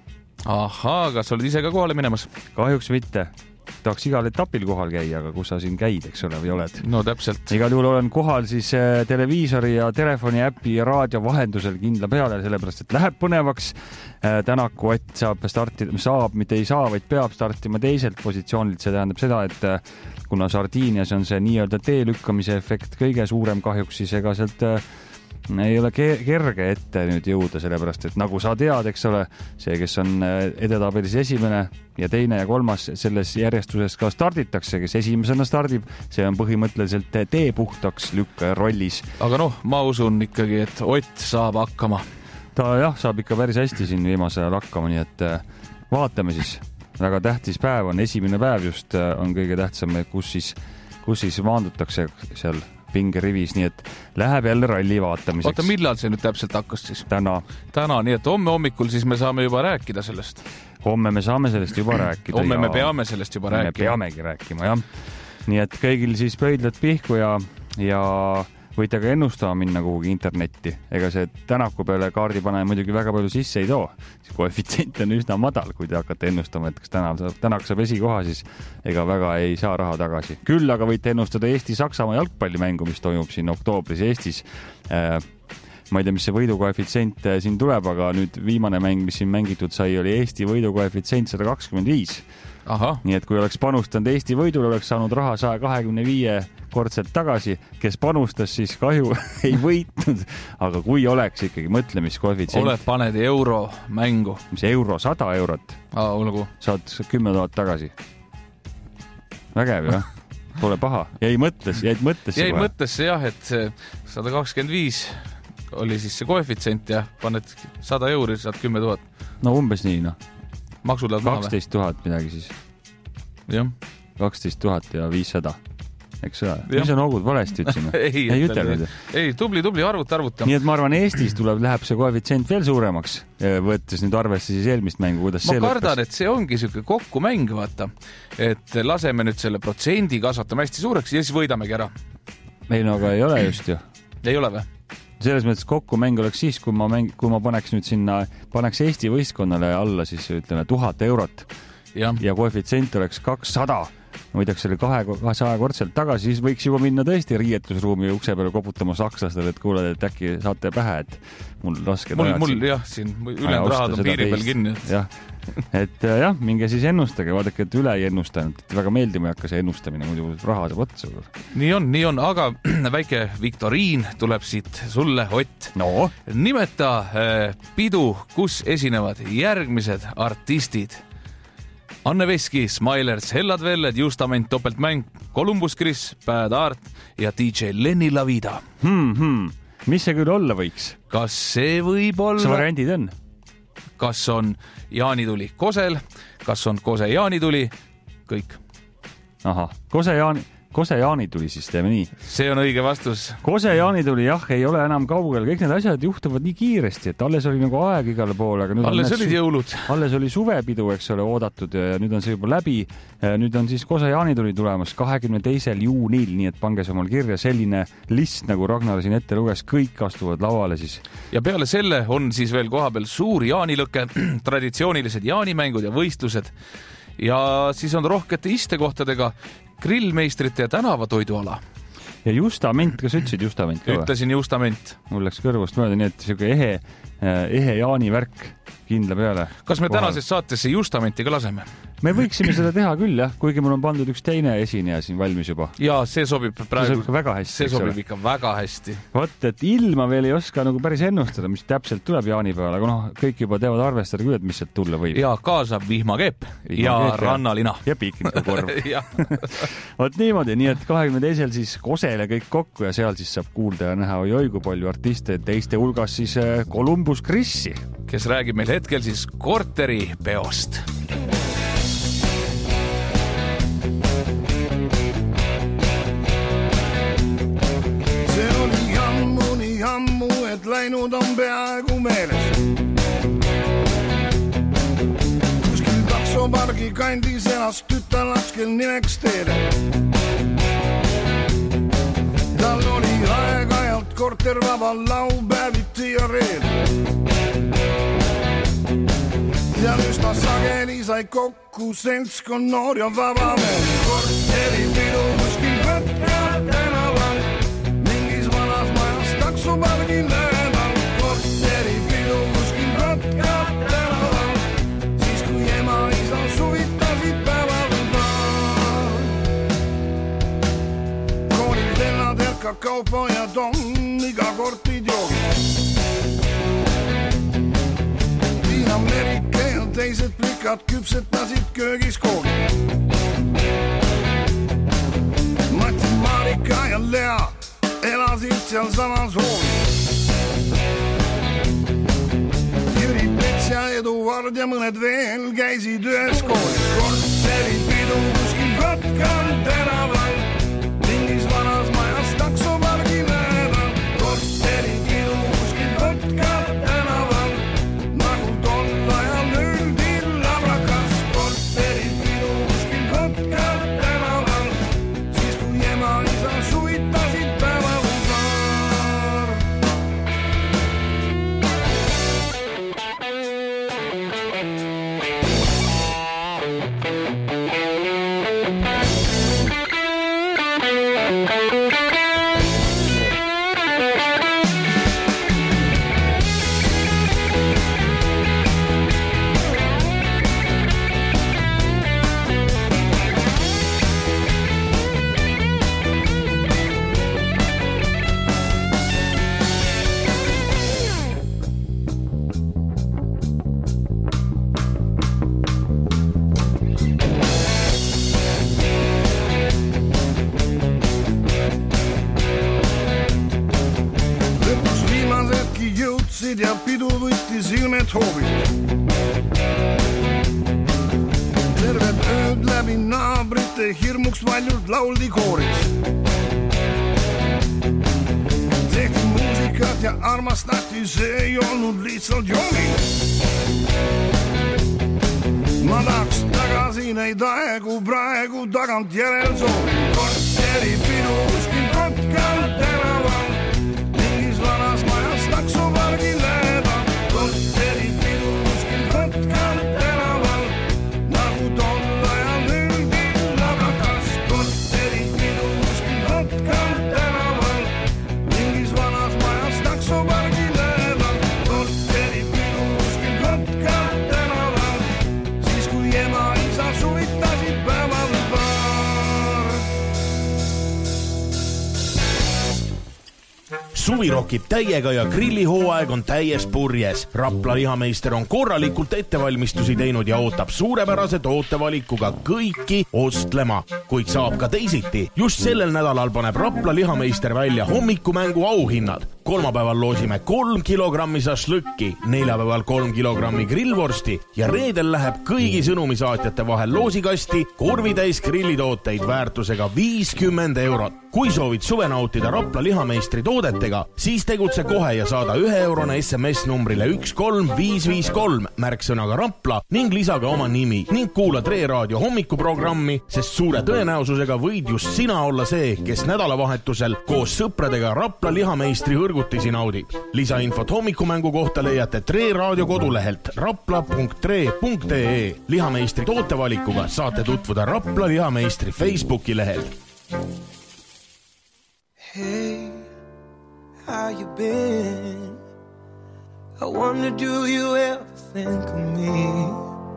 Ahaa, kas oled ise ka kohale minemas? Kahjuks mitte. Tahaks igal etapil kohal käia, aga kus sa siin käid, eks ole, või oled? No täpselt. Igal juhul olen kohal siis äh, televiisori ja telefoni äpi ja raadio vahendusel kindla peale, sellepärast et läheb põnevaks. Äh, Tänaku Ott saab startida, saab, mitte ei saa, vaid peab startima teiselt positsioonilt. See tähendab seda, et äh, kuna Sardiinias on see nii-öelda teelükkamise efekt kõige suurem kahjuks, siis ega sealt äh, ei ole kerge ette nüüd jõuda, sellepärast et nagu sa tead, eks ole, see, kes on edetabelis esimene ja teine ja kolmas, selles järjestuses ka starditakse, kes esimesena stardib, see on põhimõtteliselt tee puhtaks lükkaja rollis. Aga noh, ma usun ikkagi, et Ott saab hakkama. Ta jah, saab ikka päris hästi siin viimase ajal hakkama, nii et vaatame siis. Väga tähtis päev on, esimene päev just on kõige tähtsam, kus siis, kus siis maandutakse seal pingerivis, nii et läheb jälle ralli vaatamiseks. Oota, millal see nüüd täpselt hakkas siis? Täna. Täna, nii et homme hommikul siis me saame juba rääkida sellest. Homme me saame sellest juba rääkida. Homme me peame sellest juba rääkima. Me peamegi rääkima, jah. Nii et kõigil siis pöidlad pihku ja, ja võite ka ennustama minna kuhugi internetti. Ega see Tänaku peale kaardi pane muidugi väga palju sisse ei too. Koefitsient on üsna madal, kui te hakkate ennustama, et kas Tänak saab, Tänak saab esikoha, siis ega väga ei saa raha tagasi. Küll aga võite ennustada Eesti-Saksamaa jalgpallimängu, mis toimub siin oktoobris Eestis. Äh, ma ei tea, mis see võidukoefitsient siin tuleb, aga nüüd viimane mäng, mis siin mängitud sai, oli Eesti võidukoefitsient sada kakskümmend viis. Aha. Nii et kui oleks panustanud Eesti võidule, oleks saanud raha sada kakskümmend viis kordselt tagasi, kes panustas, siis kahju ei võitnud, aga kui oleks ikkagi mõtlemiskoefitsient. Oled, paned euro mängu. Mis euro, sada eurot. Aa, olgu. Saad kümme tuhat tagasi. Vägev, jah. Pole paha. Jäi mõttes, jäid mõttesse. Jäi mõttesse jah, et sada kakskümmend viis oli siis see koefitsient ja paned sada euri, saad kümme tuhat. No umbes nii, noh. Maksud läheb maha või? kaksteist tuhat midagi siis. Jah. kaksteist tuhat ja viissada. eks ole. Mis on hoogud valesti ütlesin? ei, ei ütel nüüd. Ei, tubli, tubli, arvuta, arvuta. Nii et ma arvan, Eestis tuleb, läheb see koefitsient veel suuremaks, võttes nüüd arvesse siis eelmist mängu, kuidas ma see kardan, lõppes. et see ongi siuke kokkumäng, vaata. Et laseme nüüd selle protsendi kasvatame hästi suureks ja siis võidamegi ära. Ei, no aga ei ole just ju. Ei ole või? Selles mõttes kokkumäng oleks siis, kui ma, mäng, kui ma paneks nüüd sinna, paneks Eesti võistkonnale alla siis ütleme tuhat eurot ja, ja koefitsient oleks kakssada. Võidaks selle kahe, kahesaja kordselt tagasi, siis võiks juba minna tõesti riietusruumi ukse peale koputama sakslastele, et kuuled, et äkki saate pähe, et mul rasked mul, ajad mul siin. jah, siin ülejäänud rahad on piiri peal kinni. Et... jah, et jah, minge siis ennustage, vaadake, et üle ei ennustanud, et väga meeldima ei hakka see ennustamine, muidu raha saab otsa. Nii on, nii on, aga väike viktoriin tuleb siit sulle, Ott. No. Nimeta äh, pidu, kus esinevad järgmised artistid. Anne Veski, Smilers, Hellad Velled, Justament, Topeltmäng, Columbus Chris, Bad Art ja D J Lenny La Vida. Hmm, hmm. Mis see küll olla võiks? Kas see võib olla... Kas variandid on? Kas on Jaanituli Kosel, kas on Kose Jaanituli, kõik. Aha, Kose Jaani... Kose Jaanituli siis teeme nii. See on õige vastus. Kose Jaanituli, jah, ei ole enam kaugel. Kõik need asjad juhtuvad nii kiiresti, et alles oli nagu aeg igale poole. Aga nüüd alles olid su... jõulud. Alles oli suvepidu, eks ole, oodatud ja nüüd on see juba läbi. Nüüd on siis Kose Jaanituli tulemas kahekümne teisel juunil, nii et pange see omal kirja selline list, nagu Ragnar siin ette luges, kõik astuvad lauale siis. Ja peale selle on siis veel koha peal suur jaanilõke, traditsioonilised jaanimängud ja võistlused. Ja siis on rohkete istekohtadega grillmeistrite ja tänavatoiduala. Ja Justament, kas ütlesid Justament? Ütlesin Justament. Mul läks kõrvust mööda, nii et siuke ehe, ehe jaani värk kindla peale. Kas me tänases saatesse Justamenti ka laseme? Me võiksime seda teha küll, jah, kuigi mul on pandud üks teine esineja siin valmis juba. Ja see sobib praegu. See sobib väga hästi. See sobib ikka väga hästi. Vot, et ilma veel ei oska nagu päris ennustada, mis täpselt tuleb jaanipäeval, aga noh, kõik juba teevad arvestada küll, et mis sealt tulla võib. Ja kaasab vihmakeep ja rannalina. Ja piknikukorv. Vot niimoodi, nii et kahekümne teisel siis Kosele kõik kokku ja seal siis saab kuulda ja näha oi-oi, kui palju artiste, teiste hulgas siis Columbus Chrisi, kes räägib meil hetkel siis korteri peost. See oli ammu, nii ammu, et läinud on peaaegu meeles. Kuskil taksopargi kandis elas tütarlaps, kel nimeks Teele. Tal oli aeg-ajalt korter vaba laupäeviti ja reede. Seal üsna sageli sai kokku seltskond noor ja vaba veel. Korteri pidu kuskil Võtka tänaval, mingis vanas majas taksopargi lähedal. Korteri pidu kuskil Võtka tänaval, siis kui ema isa suvitasid päeval. Koolid vennad Erka, Kaupo ja Tom, iga kord pid joogid. Amerika ja teised plikad küpsetasid köögis koogi. Mati, Marika ja Lea elasid seal samas hoovis. Jüri, Pets ja Eduard ja mõned veel käisid ühes koolis. Korteri pidu kuskil Võtkal tänaval, mingis vanas majas taksopargi lähedal. Korteri pidu kuskil Võtkal tänaval, ja pidu võttis ilmet hoovit. Terved ööd läbi naabrite hirmuks lõpuks valjult lauldi kooris. Tehti muusikat ja armastati, see ei olnud lihtsalt jongi. Ma tahaks tagasi neid aegu praegu tagant järel soovi. Korteri pidu kuskil Kotkal tänaval, mingis vanas majas taksopargi lähedal. Korteri pidu kuskil Kotkal tänaval, nagu tol ajal hüldi labrakas. Korteri pidu kuskil Kotkal tänaval, mingis vanas majas taksopargi lähedal. Korteri pidu kuskil Kotkal tänaval, siis kui ema isa suvitasid päeval paar. Suvi rokib täiega ja grillihooaeg on täies purjes. Rapla lihameister on korralikult ettevalmistusi teinud ja ootab suurepärase tootevalikuga kõiki ostlema, kuid saab ka teisiti. Just sellel nädalal paneb Rapla lihameister välja hommikumängu auhinnad. Kolmapäeval loosime kolm kilogrammi šašlõkki, neljapäeval kolm kilogrammi grillvorsti ja reedel läheb kõigi sõnumisaatjate vahel loosikasti korvitäis grillitooteid väärtusega viiskümmend eurot. Kui soovid suve nautida Rapla lihameistri toodetega, siis tegutse kohe ja saada ühe eurone S M S numbrile üks kolm viis viis kolm märksõnaga Rapla ning lisaga oma nimi ning kuula Tre Raadio hommikuprogrammi, sest suure tõenäosusega võid just sina olla see, kes nädalavahetusel koos sõpradega Rapla lihameistri hõrgutisi naudib. Lisainfot hommikumängu kohta leiate Tre Raadio kodulehelt rapla punkt tre punkt ee. Lihameistri tootevalikuga saate tutvuda Rapla lihameistri Facebooki lehel. Hey, how you been? I wonder, do you ever think of me?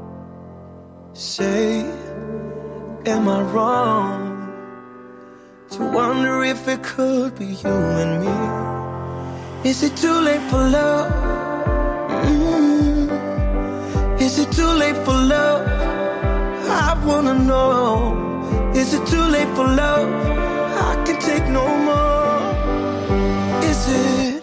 Say, am I wrong to wonder if it could be you and me? Is it too late for love? Mm-hmm. Is it too late for love? I wanna know. Is it too late for love? I can take no more. Is it?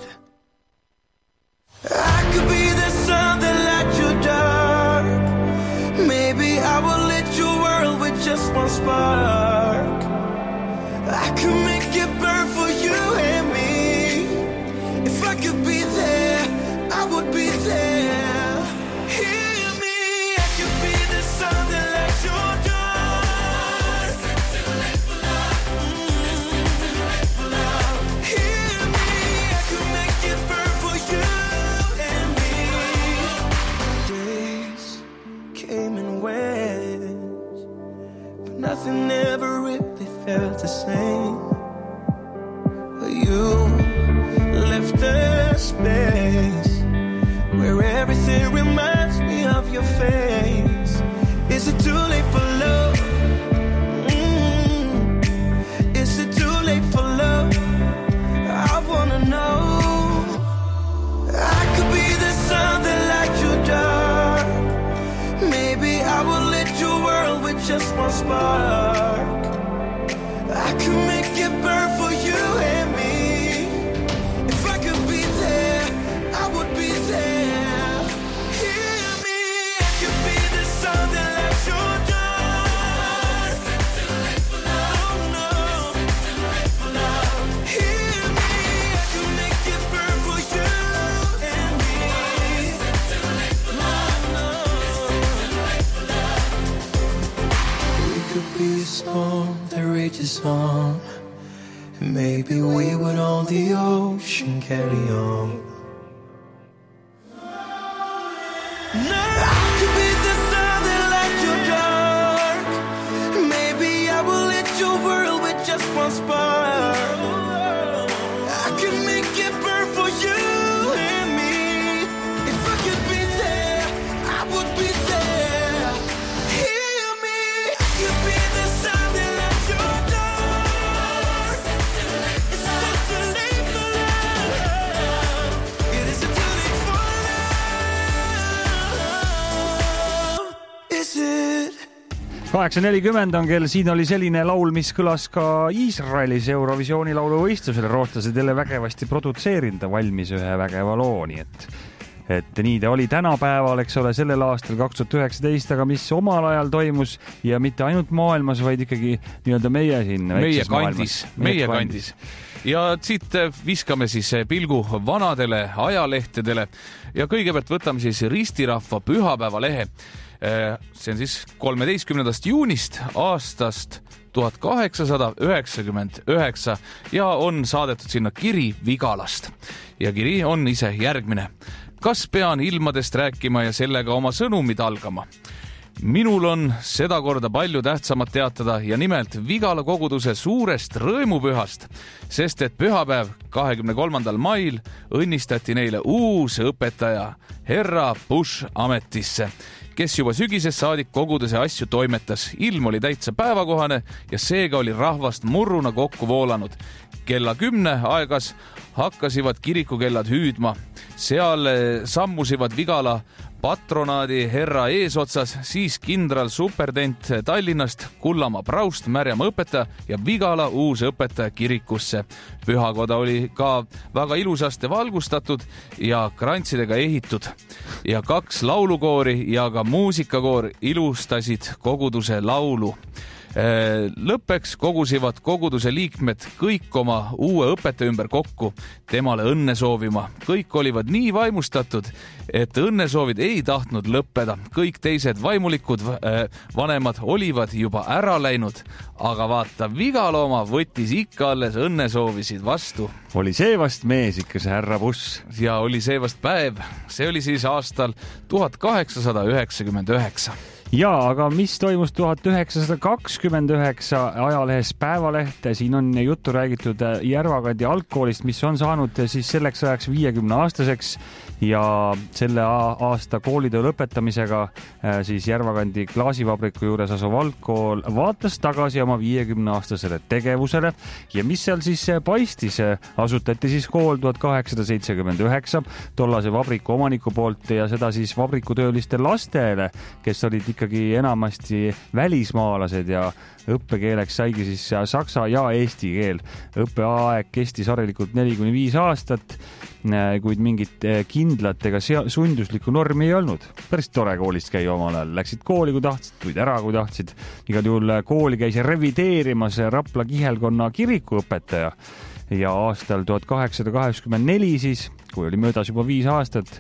I could be the sun that lights your dark. Maybe I will lit your world with just one spark. I could make it burn for you and me. If I could be there, I would be there. Hear me, I could be the sun that lights your dark. Nothing ever really felt the same. You left a space where everything reminds me of your face. Is it too late for love? Mm-hmm. Is it too late for love? I wanna know. I could be the sun that lights your dark. Maybe I will lit your world with just one spark. I could make it burn for you and me. If I could be there, I would be there. Hear me, I could be the sun that lights your dark. Oh no, hear me, I could make it burn for you and me. Oh no. We could be a storm that rages on, and maybe we would on the ocean carry on. No, I could be the sun that lights your dark. Maybe I will lit your world with just one spark. I could make it burn for you and me. If I could be there, I would be there. Hear me, I could be the sun that lights your dark. It's not too late for love. It isn't too late for love. Is it? kaheksa nelikümmend on kell, siin oli selline laul, mis kõlas ka Iisraelis Eurovisiooni lauluvõistlusel. Rootslased jälle vägevasti produtseerinud valmis ühe vägeva loo, nii et et nii ta oli tänapäeval, eks ole, sellel aastal kaks tuhat üheksateist, aga mis omal ajal toimus ja mitte ainult maailmas, vaid ikkagi nii-öelda meie siin. Meie kandis, meie kandis. Ja siit viskame siis pilgu vanadele ajalehtedele ja kõigepealt võtame siis Ristirahva pühapäeva lehe. See on siis kolmeteistkümnendast juunist aastast tuhat kaheksasada üheksakümmend üheksa ja on saadetud sinna kiri Vigalast. Ja kiri on ise järgmine. Kas pean ilmadest rääkima ja sellega oma sõnumid algama? Minul on seda korda palju tähtsamat teatada ja nimelt Vigala koguduse suurest rõõmupühast, sest et pühapäev kahekümne kolmandal mail õnnistati neile uus õpetaja Herra Bush ametisse, kes juba sügisest saadik koguduse asju toimetas. Ilm oli täitsa päevakohane ja seega oli rahvast murruna kokku voolanud. Kella kümne aegas hakkasivad kirikukellad hüüdma. Seal sammusivad Vigala patronaadi herra eesotsas, siis kindral superdent Tallinnast, Kullamaa Praust, Märjama õpetaja ja Vigala uus õpetaja kirikusse. Pühakoda oli ka väga ilusasti valgustatud ja krantsidega ehitud ja kaks laulukoori ja ka muusikakoor ilustasid koguduse laulu. Lõppeks kogusivad koguduse liikmed kõik oma uue õpetaja ümber kokku temale õnne soovima. Kõik olivad nii vaimustatud, et õnnesoovid ei tahtnud lõppeda. Kõik teised vaimulikud vanemad olivad juba ära läinud, aga vaata, Vigala oma võttis ikka alles õnnesoovisid vastu. Oli see vast mees ikka see härra Buss? Ja oli see vast päev. See oli siis aastal tuhat kaheksasada üheksakümmend üheksa. Ja, aga mis toimus tuhat üheksasada kakskümmend üheksa ajalehes Päevaleht? Siin on juttu räägitud Järvakandi algkoolist, mis on saanud siis selleks ajaks viiekümne aastaseks ja selle aasta koolitöö lõpetamisega siis Järvakandi klaasivabriku juures asuv algkool vaatas tagasi oma viiekümne aastasele tegevusele ja mis seal siis paistis? Asutati siis kool tuhat kaheksasada seitsekümmend üheksa tollase vabriku omaniku poolt ja seda siis vabrikutööliste lastele, kes olid ikkagi enamasti välismaalased ja õppekeeleks saigi siis saksa ja eesti keel. Õppeaeg kestis harilikult neli kuni viis aastat, kuid mingit kindlat ega sunduslikku normi ei olnud. Päris tore koolist käia omal ajal. Läksid kooli, kui tahtsid, tulid ära, kui tahtsid. Igal juhul kooli käis revideerimas Rapla kihelkonna kirikuõpetaja ja aastal tuhat kaheksasada kaheksakümmend neli siis, kui oli möödas juba viis aastat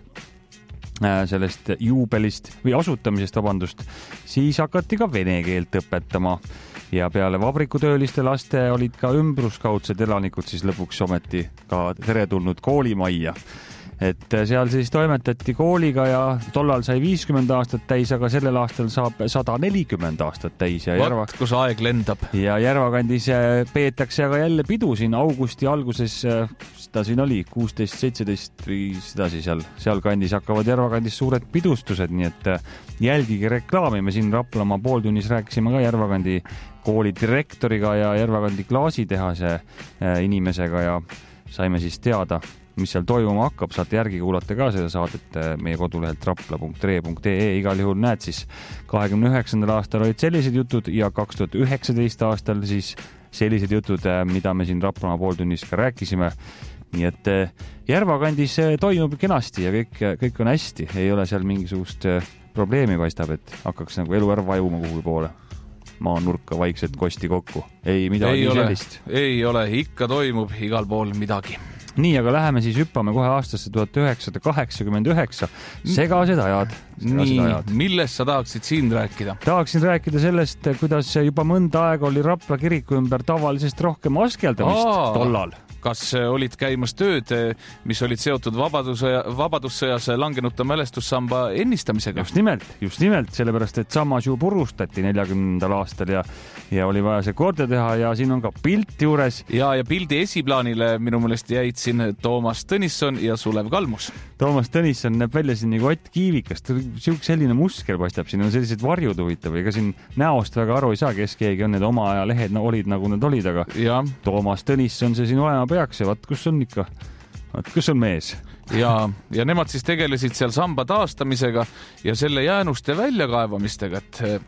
sellest juubelist või asutamisest, vabandust, siis hakati ka vene keelt õpetama ja peale vabrikutööliste laste olid ka ümbruskaudsed elanikud siis lõpuks ometi ka teretulnud koolimajja. Et seal siis toimetati kooliga ja tollal sai viiskümmend aastat täis, aga sellel aastal saab sada nelikümmend aastat täis. Ja Vat, Järva... kus aeg lendab. Ja Järvakandis peetakse aga jälle pidu siin augusti alguses, seda siin oli kuusteist seitseteist või seda siis seal, seal kandis hakkavad Järvakandis suured pidustused, nii et jälgige reklaami. Me siin Raplamaa pooltunnis rääkisime ka Järvakandi kooli direktoriga ja Järvakandi klaasitehase inimesega ja saime siis teada, mis seal toimuma hakkab. Saate järgi kuulata ka seda saadet meie kodulehelt rapla punkt re punkt ee. Igal juhul näed siis kahekümne üheksandal aastal olid sellised jutud ja kaks tuhat üheksateist aastal siis sellised jutud, mida me siin Raplamaa pooltunnis ka rääkisime. Nii et Järvakandis toimub kenasti ja kõik, kõik on hästi. Ei ole seal mingisugust probleemi paistab, et hakkaks nagu elu ära vajuma kuhugi poole. Maa nurka vaikselt kosti kokku. Ei midagi ei ole, sellist. Ei ole, ikka toimub igal pool midagi. Nii, aga läheme siis hüppame kohe aastasse tuhat üheksasada kaheksakümmend üheksa. Segased ajad. Nii, millest sa tahaksid siin rääkida? Tahaksin rääkida sellest, kuidas juba mõnda aega oli Rapla kiriku ümber tavalisest rohkem askeldamist Aa. tollal. Kas olid käimas tööd, mis olid seotud vabaduse, vabadussõjas langenute mälestussamba ennistamisega? Just nimelt, just nimelt, sellepärast, et sammas ju purustati neljakümnendal aastal ja, ja oli vaja see korda teha ja siin on ka pilt juures. Ja, ja pildi esiplaanile minu meelest jäid siin Toomas Tõnisson ja Sulev Kalmus. Toomas Tõnisson näeb välja siin nagu Ott Kiivikas, siuks selline musker paistab, siin on sellised varjud huvitav, ega siin näost väga aru ei saa, kes keegi on, need oma aja lehed no, olid nagu need olid, aga ja. Toomas Tõnisson see siin olema peaks ja vaat kus on ikka, vaat kus on mees. Ja, ja nemad siis tegelesid seal samba taastamisega ja selle jäänuste väljakaevamistega,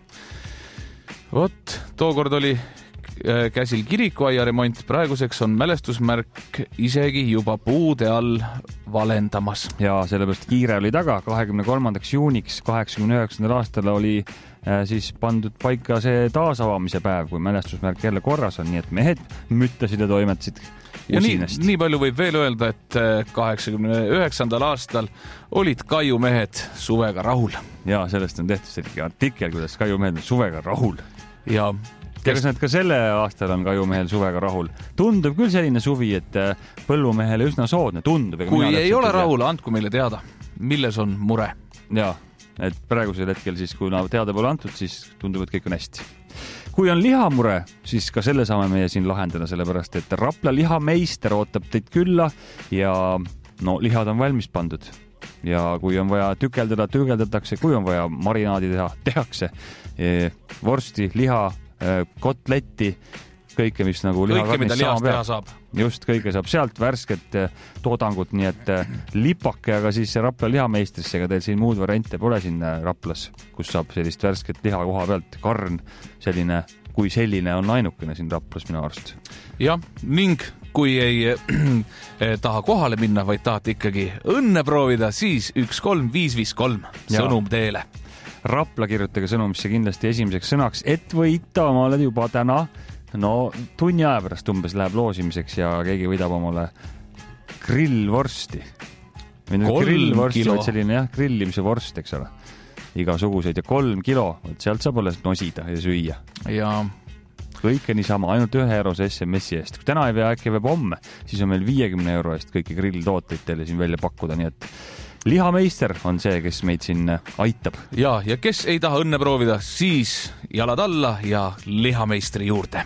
et vot, tookord oli käsil kirikuaia remont, praeguseks on mälestusmärk isegi juba puude all valendamas. Ja sellepärast kiire oli taga, kahekümne kolmandaks juuniks kaheksakümne üheksandal aastal oli äh, siis pandud paika see taasavamise päev, kui mälestusmärk jälle korras on, nii et mehed müttasid ja toimetasid ja usinast. Nii, nii palju võib veel öelda, et kaheksakümne üheksandal aastal olid kaiumehed suvega rahul. Ja sellest on tehtud selline artikkel, kuidas kaiumehed on suvega rahul. Ja ja kas nad ka selle aastal on kaiumehel suvega rahul? Tundub küll selline suvi, et põllumehele üsna soodne. Tundub. Kui ei ole rahul, andku meile teada, milles on mure. Ja, et praegusel hetkel siis, kui teada pole antud, siis tundub, et kõik on hästi. Kui on lihamure, siis ka selle saame meie siin lahendada, sellepärast, et Rapla lihameister ootab teid külla ja no lihad on valmis pandud. Ja kui on vaja tükeldada, tükeldatakse, kui on vaja marinaadi teha, tehakse. E, vorsti, liha, kotletti, kõike, mis nagu kõike, mida lihast teha saab. Just, kõike saab sealt värsket toodangut, nii et lipake, aga siis Rapla lihameistrisse, ega teil siin muud variante pole siin Raplas, kus saab sellist värsket liha koha pealt. Karn selline, kui selline on ainukene siin Raplas minu arust. Ja, ning kui ei taha kohale minna, vaid tahate ikkagi õnne proovida, siis üks kolm viis viis kolm sõnum teele. Rapla kirjutage sõnumisse kindlasti esimeseks sõnaks, et võita omale juba täna, no tunni aja pärast umbes läheb loosimiseks ja keegi võidab omale grillvorsti. Grillvorst, vaid selline jah, grillimise vorst, eks ole. Igasuguseid ja kolm kilo, sealt saab alles nosida ja süüa. Ja kõike niisama, ainult ühe eurose S M S-i eest. Kui täna ei pea äkki võib homme, siis on meil viiekümne euro eest kõiki grilltooteid teile siin välja pakkuda, nii et lihameister on see, kes meid siin aitab. Ja, ja kes ei taha õnne proovida, siis jalad alla ja lihameistri juurde.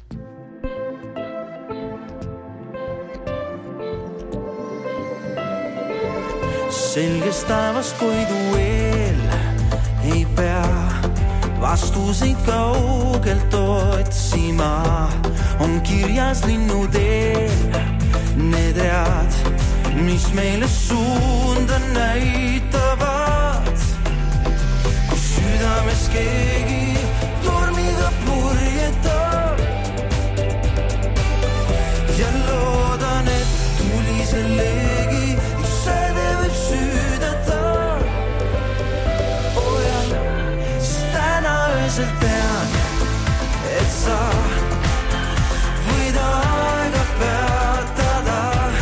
Selgest taevast koidu eel ei pea vastuseid kaugelt otsima. On kirjas linnuteel need read, mis meile suunda näitavad. Kui südames keegi tormiga purjetab ja loodan, et tuli sellegi üks säde võib süüdata. Oh ja, siis täna ööselt tean, et sa võid aega peatada.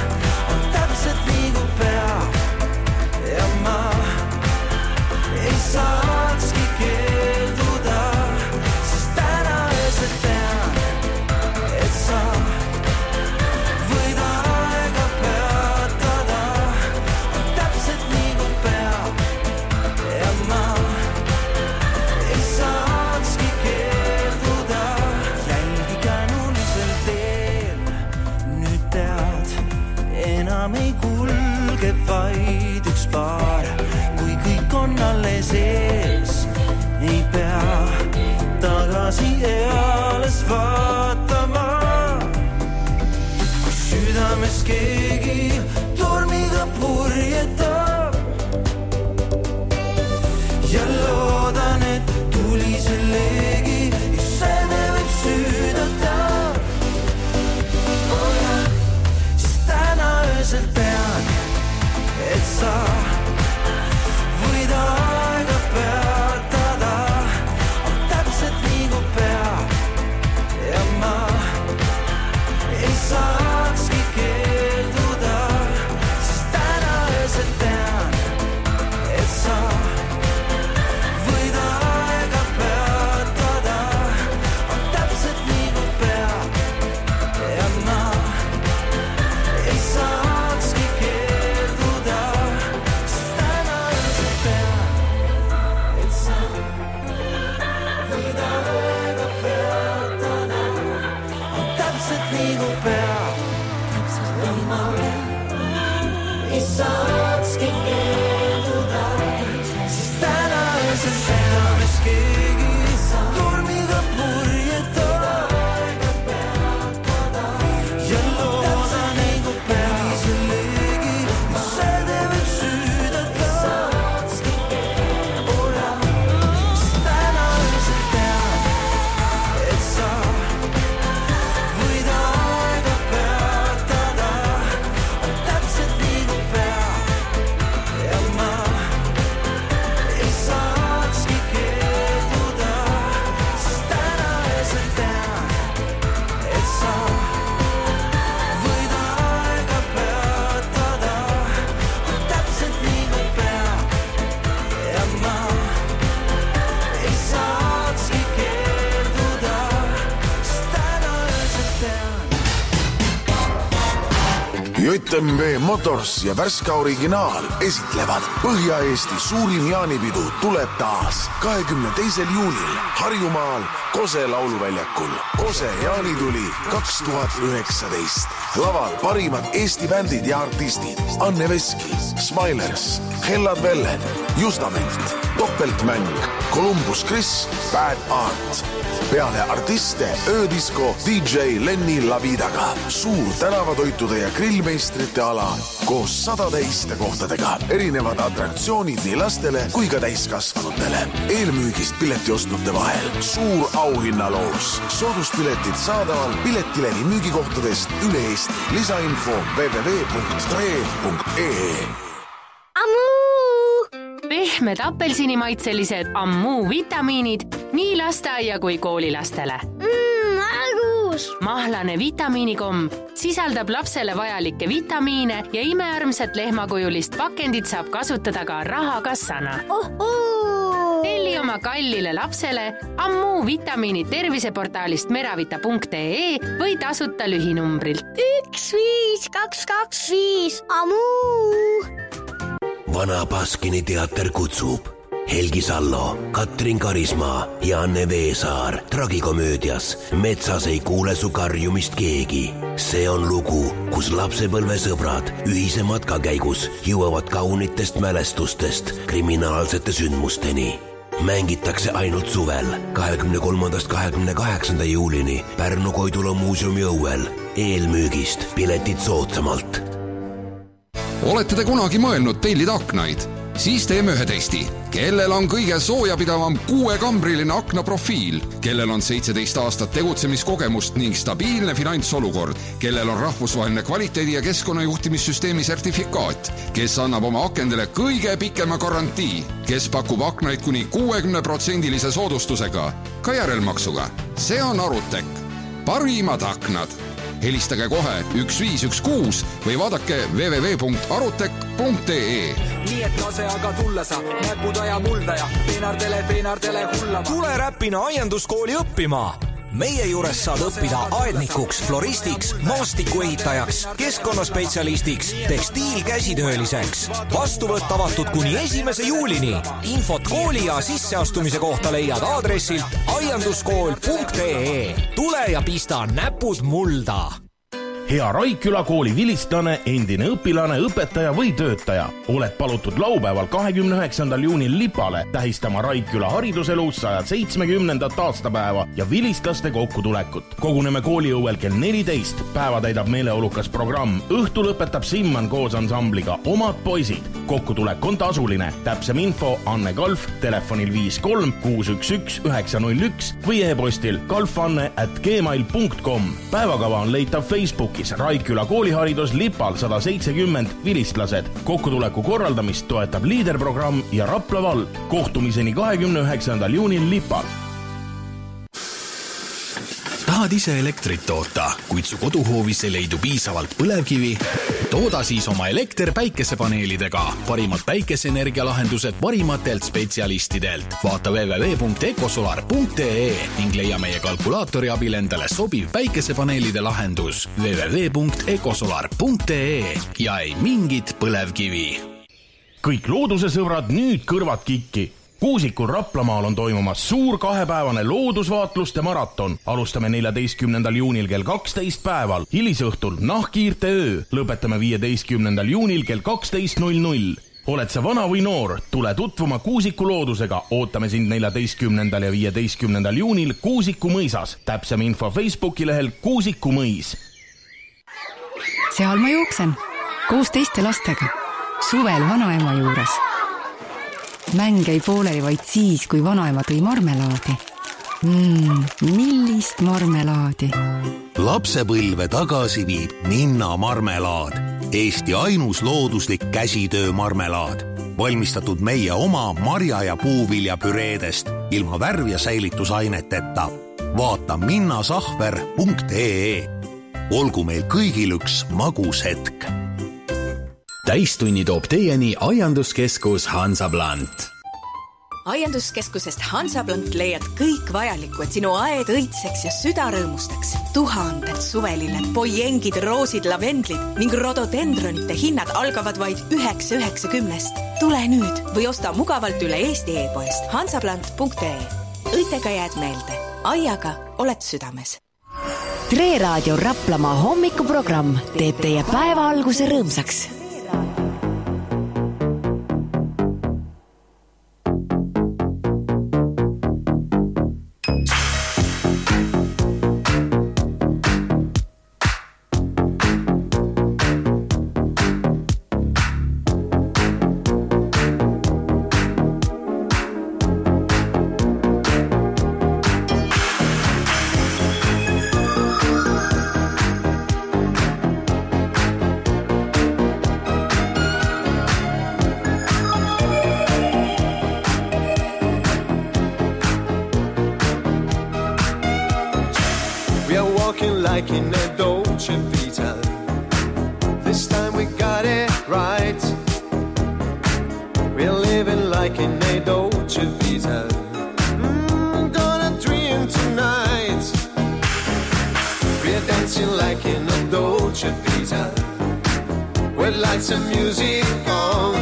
Saakski keelduda, sest täna ööselt tean, et sa võid aega peatada. Täpselt nii kui peab ja ma ei saakski keelduda. Jälgi känulisel teel, nüüd tead, enam ei kulge vaid üks paar. Kõik on alles ees, ei pea tagasi eales vaatama. Kui südames keegi tormiga purjetab ja loodan, et tuli sellegi üks säde võib süüdata. Oh ja, siis täna ööselt tean, et sa võid aega peatada, on täpselt nii kui peab ja ma ei saakski keelduda, sest täna ööselt tean, et sa võid aega peatada, on täpselt nii kui peab ja ma ei saakski keelduda. Saakski keelduda, sest täna öösel südames keegi tormiga purjetab ja loodan, ei kui peab sellegi üks säde võib süüdata. Oh ja, sest täna öösel tean, et sa võid aega peatada, on täpselt nii kui peab. J M W Motors ja Värska Originaal esitlevad Põhja-Eesti suurim jaanipidu tuleb taas kahekümne teisel juunil Harjumaal Kose lauluväljakul. Kose jaanituli kaks tuhat üheksateist. Laval parimad Eesti bändid ja artistid. Anne Veski, Smilers, Hellad Velled, Justament, Topeltmäng, Columbus Chris, Bad Art. Peale artiste öödisko D J Lenny Lavidaga. Suur tänavatoitude ja grillmeistrite ala koos sadade istekohtadega. Erinevad atraktsioonid nii lastele kui ka täiskasvanutele. Eelmüügist pileti ostnute vahel. Suur auhinnaloos. Sooduspiletid saadaval Piletilevi müügikohtadest üle Eesti. Lisainfo w w w punkt tre punkt e e. Pehmed apelsinimaitselised Ammu vitamiinid nii lasteaia kui koolilastele. Mmm, argus! Mahlane vitamiinikomm sisaldab lapsele vajalikke vitamiine ja imearmsat lehmakujulist pakendit saab kasutada ka rahakassana. Ohoo! Telli oma kallile lapsele Ammu vitamiinid terviseportaalist meravita punkt e e või tasuta lühinumbrilt. üks viis kaks kaks viis Ammu! Vana Baskini teater kutsub Helgi Sallo, Katrin Karismaa ja Anne Veesaar tragikomöödias Metsas ei kuule su karjumist keegi. See on lugu, kus lapsepõlvesõbrad ühise matka käigus jõuavad kaunitest mälestustest kriminaalsete sündmusteni. Mängitakse ainult suvel, kahekümne kolmandast kahekümne kaheksanda juulini Pärnu Koidula muuseumi õuel. Eelmüügist piletid soodsamalt. Olete te kunagi mõelnud tellida aknaid? Siis teeme ühe testi. Kellel on kõige soojapidavam kuuekambriline aknaprofiil? Kellel on seitseteist aastat tegutsemiskogemust ning stabiilne finantsolukord? Kellel on rahvusvaheline kvaliteedi- ja keskkonnajuhtimissüsteemi sertifikaat? Kes annab oma akendele kõige pikema garantii? Kes pakub aknaid kuni kuuekümne protsendilise soodustusega? Ka järelmaksuga. See on Arutek. Parimad aknad. Helistage kohe üks viis üks kuus või vaadake w w w punkt arutek punkt e e. Nii et lase aga tulla sa, näpuda ja muldaja, peenardele, peenardele hullama. Tule Räpina aianduskooli õppima. Meie juures saad õppida aednikuks, floristiks, maastikuehitajaks, keskkonnaspetsialistiks, tekstiilkäsitööliseks. Vastuvõtt avatud kuni esimese juulini. Infot kooli ja sisseastumise kohta leiad aadressilt aianduskool punkt e e. Tule ja pista näpud mulda. Hea Raikküla kooli vilistlane, endine õpilane, õpetaja või töötaja. Oled palutud laupäeval kahekümne üheksandal juunil Lipale tähistama Raikküla hariduselus saja seitsmekümnendat aastapäeva ja vilistlaste kokkutulekut. Koguneme kooliõuel kell neliteist. Päeva täidab meeleolukas programm. Õhtu lõpetab Simman koos ansambliga Omad poisid. Kokkutulek on tasuline. Täpsem info Anne Kalf telefonil viis kolm kuus üks üks üheksa null üks või e-postil kalfanne at gmail punkt com. Päevakava on leitav Facebooki Raikküla kooliharidus Lipal sada seitsekümmend vilistlased. Kokkutuleku korraldamist toetab liiderprogramm ja Rapla vald. Kohtumiseni kahekümne üheksandal juunil Lipal. Tahad ise elektrit toota, kuid su koduhoovis ei leidu piisavalt põlevkivi? Tooda siis oma elekter päikesepaneelidega. Parimad päikeseenergia lahendused parimatelt spetsialistidelt. Vaata w w w punkt ecosolar punkt e e ning leia meie kalkulaatori abil endale sobiv päikesepaneelide lahendus w w w punkt ecosolar punkt e e ja ei mingit põlevkivi. Kõik looduse sõbrad nüüd kõrvad kikki. Kuusikul Raplamaal on toimumas suur kahepäevane loodusvaatluste maraton. Alustame neljateistkümnendal juunil kell kaksteist päeval. Hilisõhtul nahkhiirte öö. Lõpetame viieteistkümnendal juunil kell kaksteist null null. Oled sa vana või noor? Tule tutvuma Kuusiku loodusega. Ootame sind neljateistkümnendal ja viieteistkümnendal juunil Kuusiku mõisas. Täpsem info Facebooki lehel Kuusiku mõis. Seal ma jooksen. Koos teiste lastega. Suvel vanaema juures. Mäng ei pooleli vaid siis, kui vanaema tõi marmelaadi. Mm, millist marmelaadi? Lapsepõlve tagasi viib Ninna marmelaad. Eesti ainus looduslik käsitöö marmelaad. Valmistatud meie oma marja- ja puuvilja püreedest ilma värv- ja säilitusaineteta. Vaata minnasahver punkt e e. Olgu meil kõigil üks magus hetk. Täistunni toob teieni aianduskeskus Hansaplant. aianduskeskusest Hansaplant leiad kõik vajalikku, et sinu aed õitseks ja süda rõõmustaks. Tuhanded suvelilled, poiengid, roosid, lavendlid ning rododendronite hinnad algavad vaid üheksa üheksakümnest. Tule nüüd või osta mugavalt üle Eesti e-poest hansaplant punkt ee. Õitega jääd meelde. Aiaga oled südames. Tre Raadio Raplamaa hommikuprogramm teeb teie päeva alguse rõõmsaks. Like in a Dolce Vita, this time we got it right. We're living like in a Dolce Vita, mm, gonna dream tonight. We're dancing like in a Dolce Vita, with lights and music on.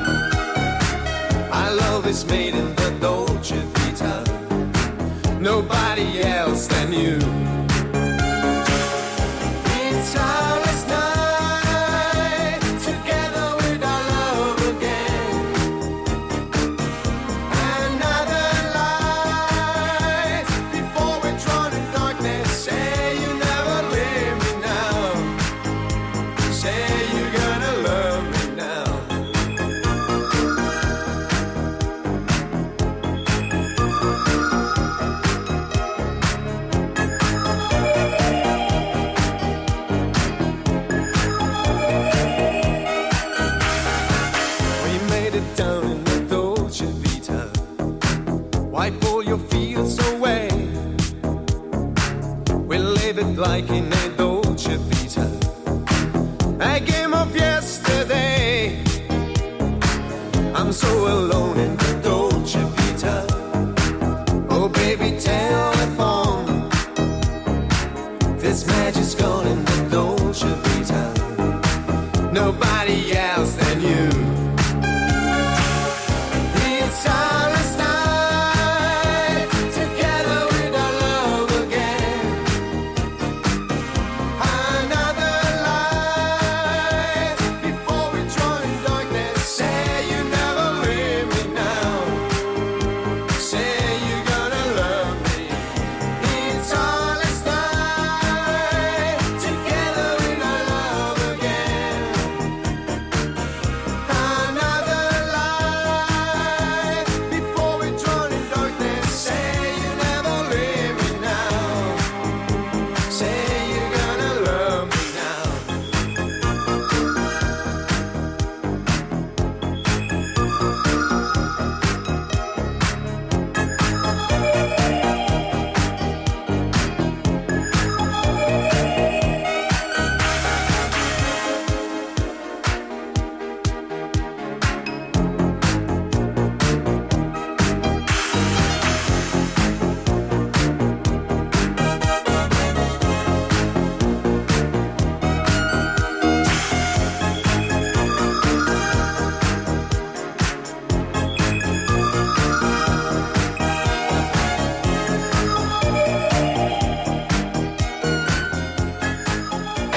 Our love is made in the Dolce Vita, nobody else than you. Starless night, together with our love again. Another light, before we're drawn in darkness. Say you never leave me now. Say you're gonna love me now. Wipe all your fields away. We live it like in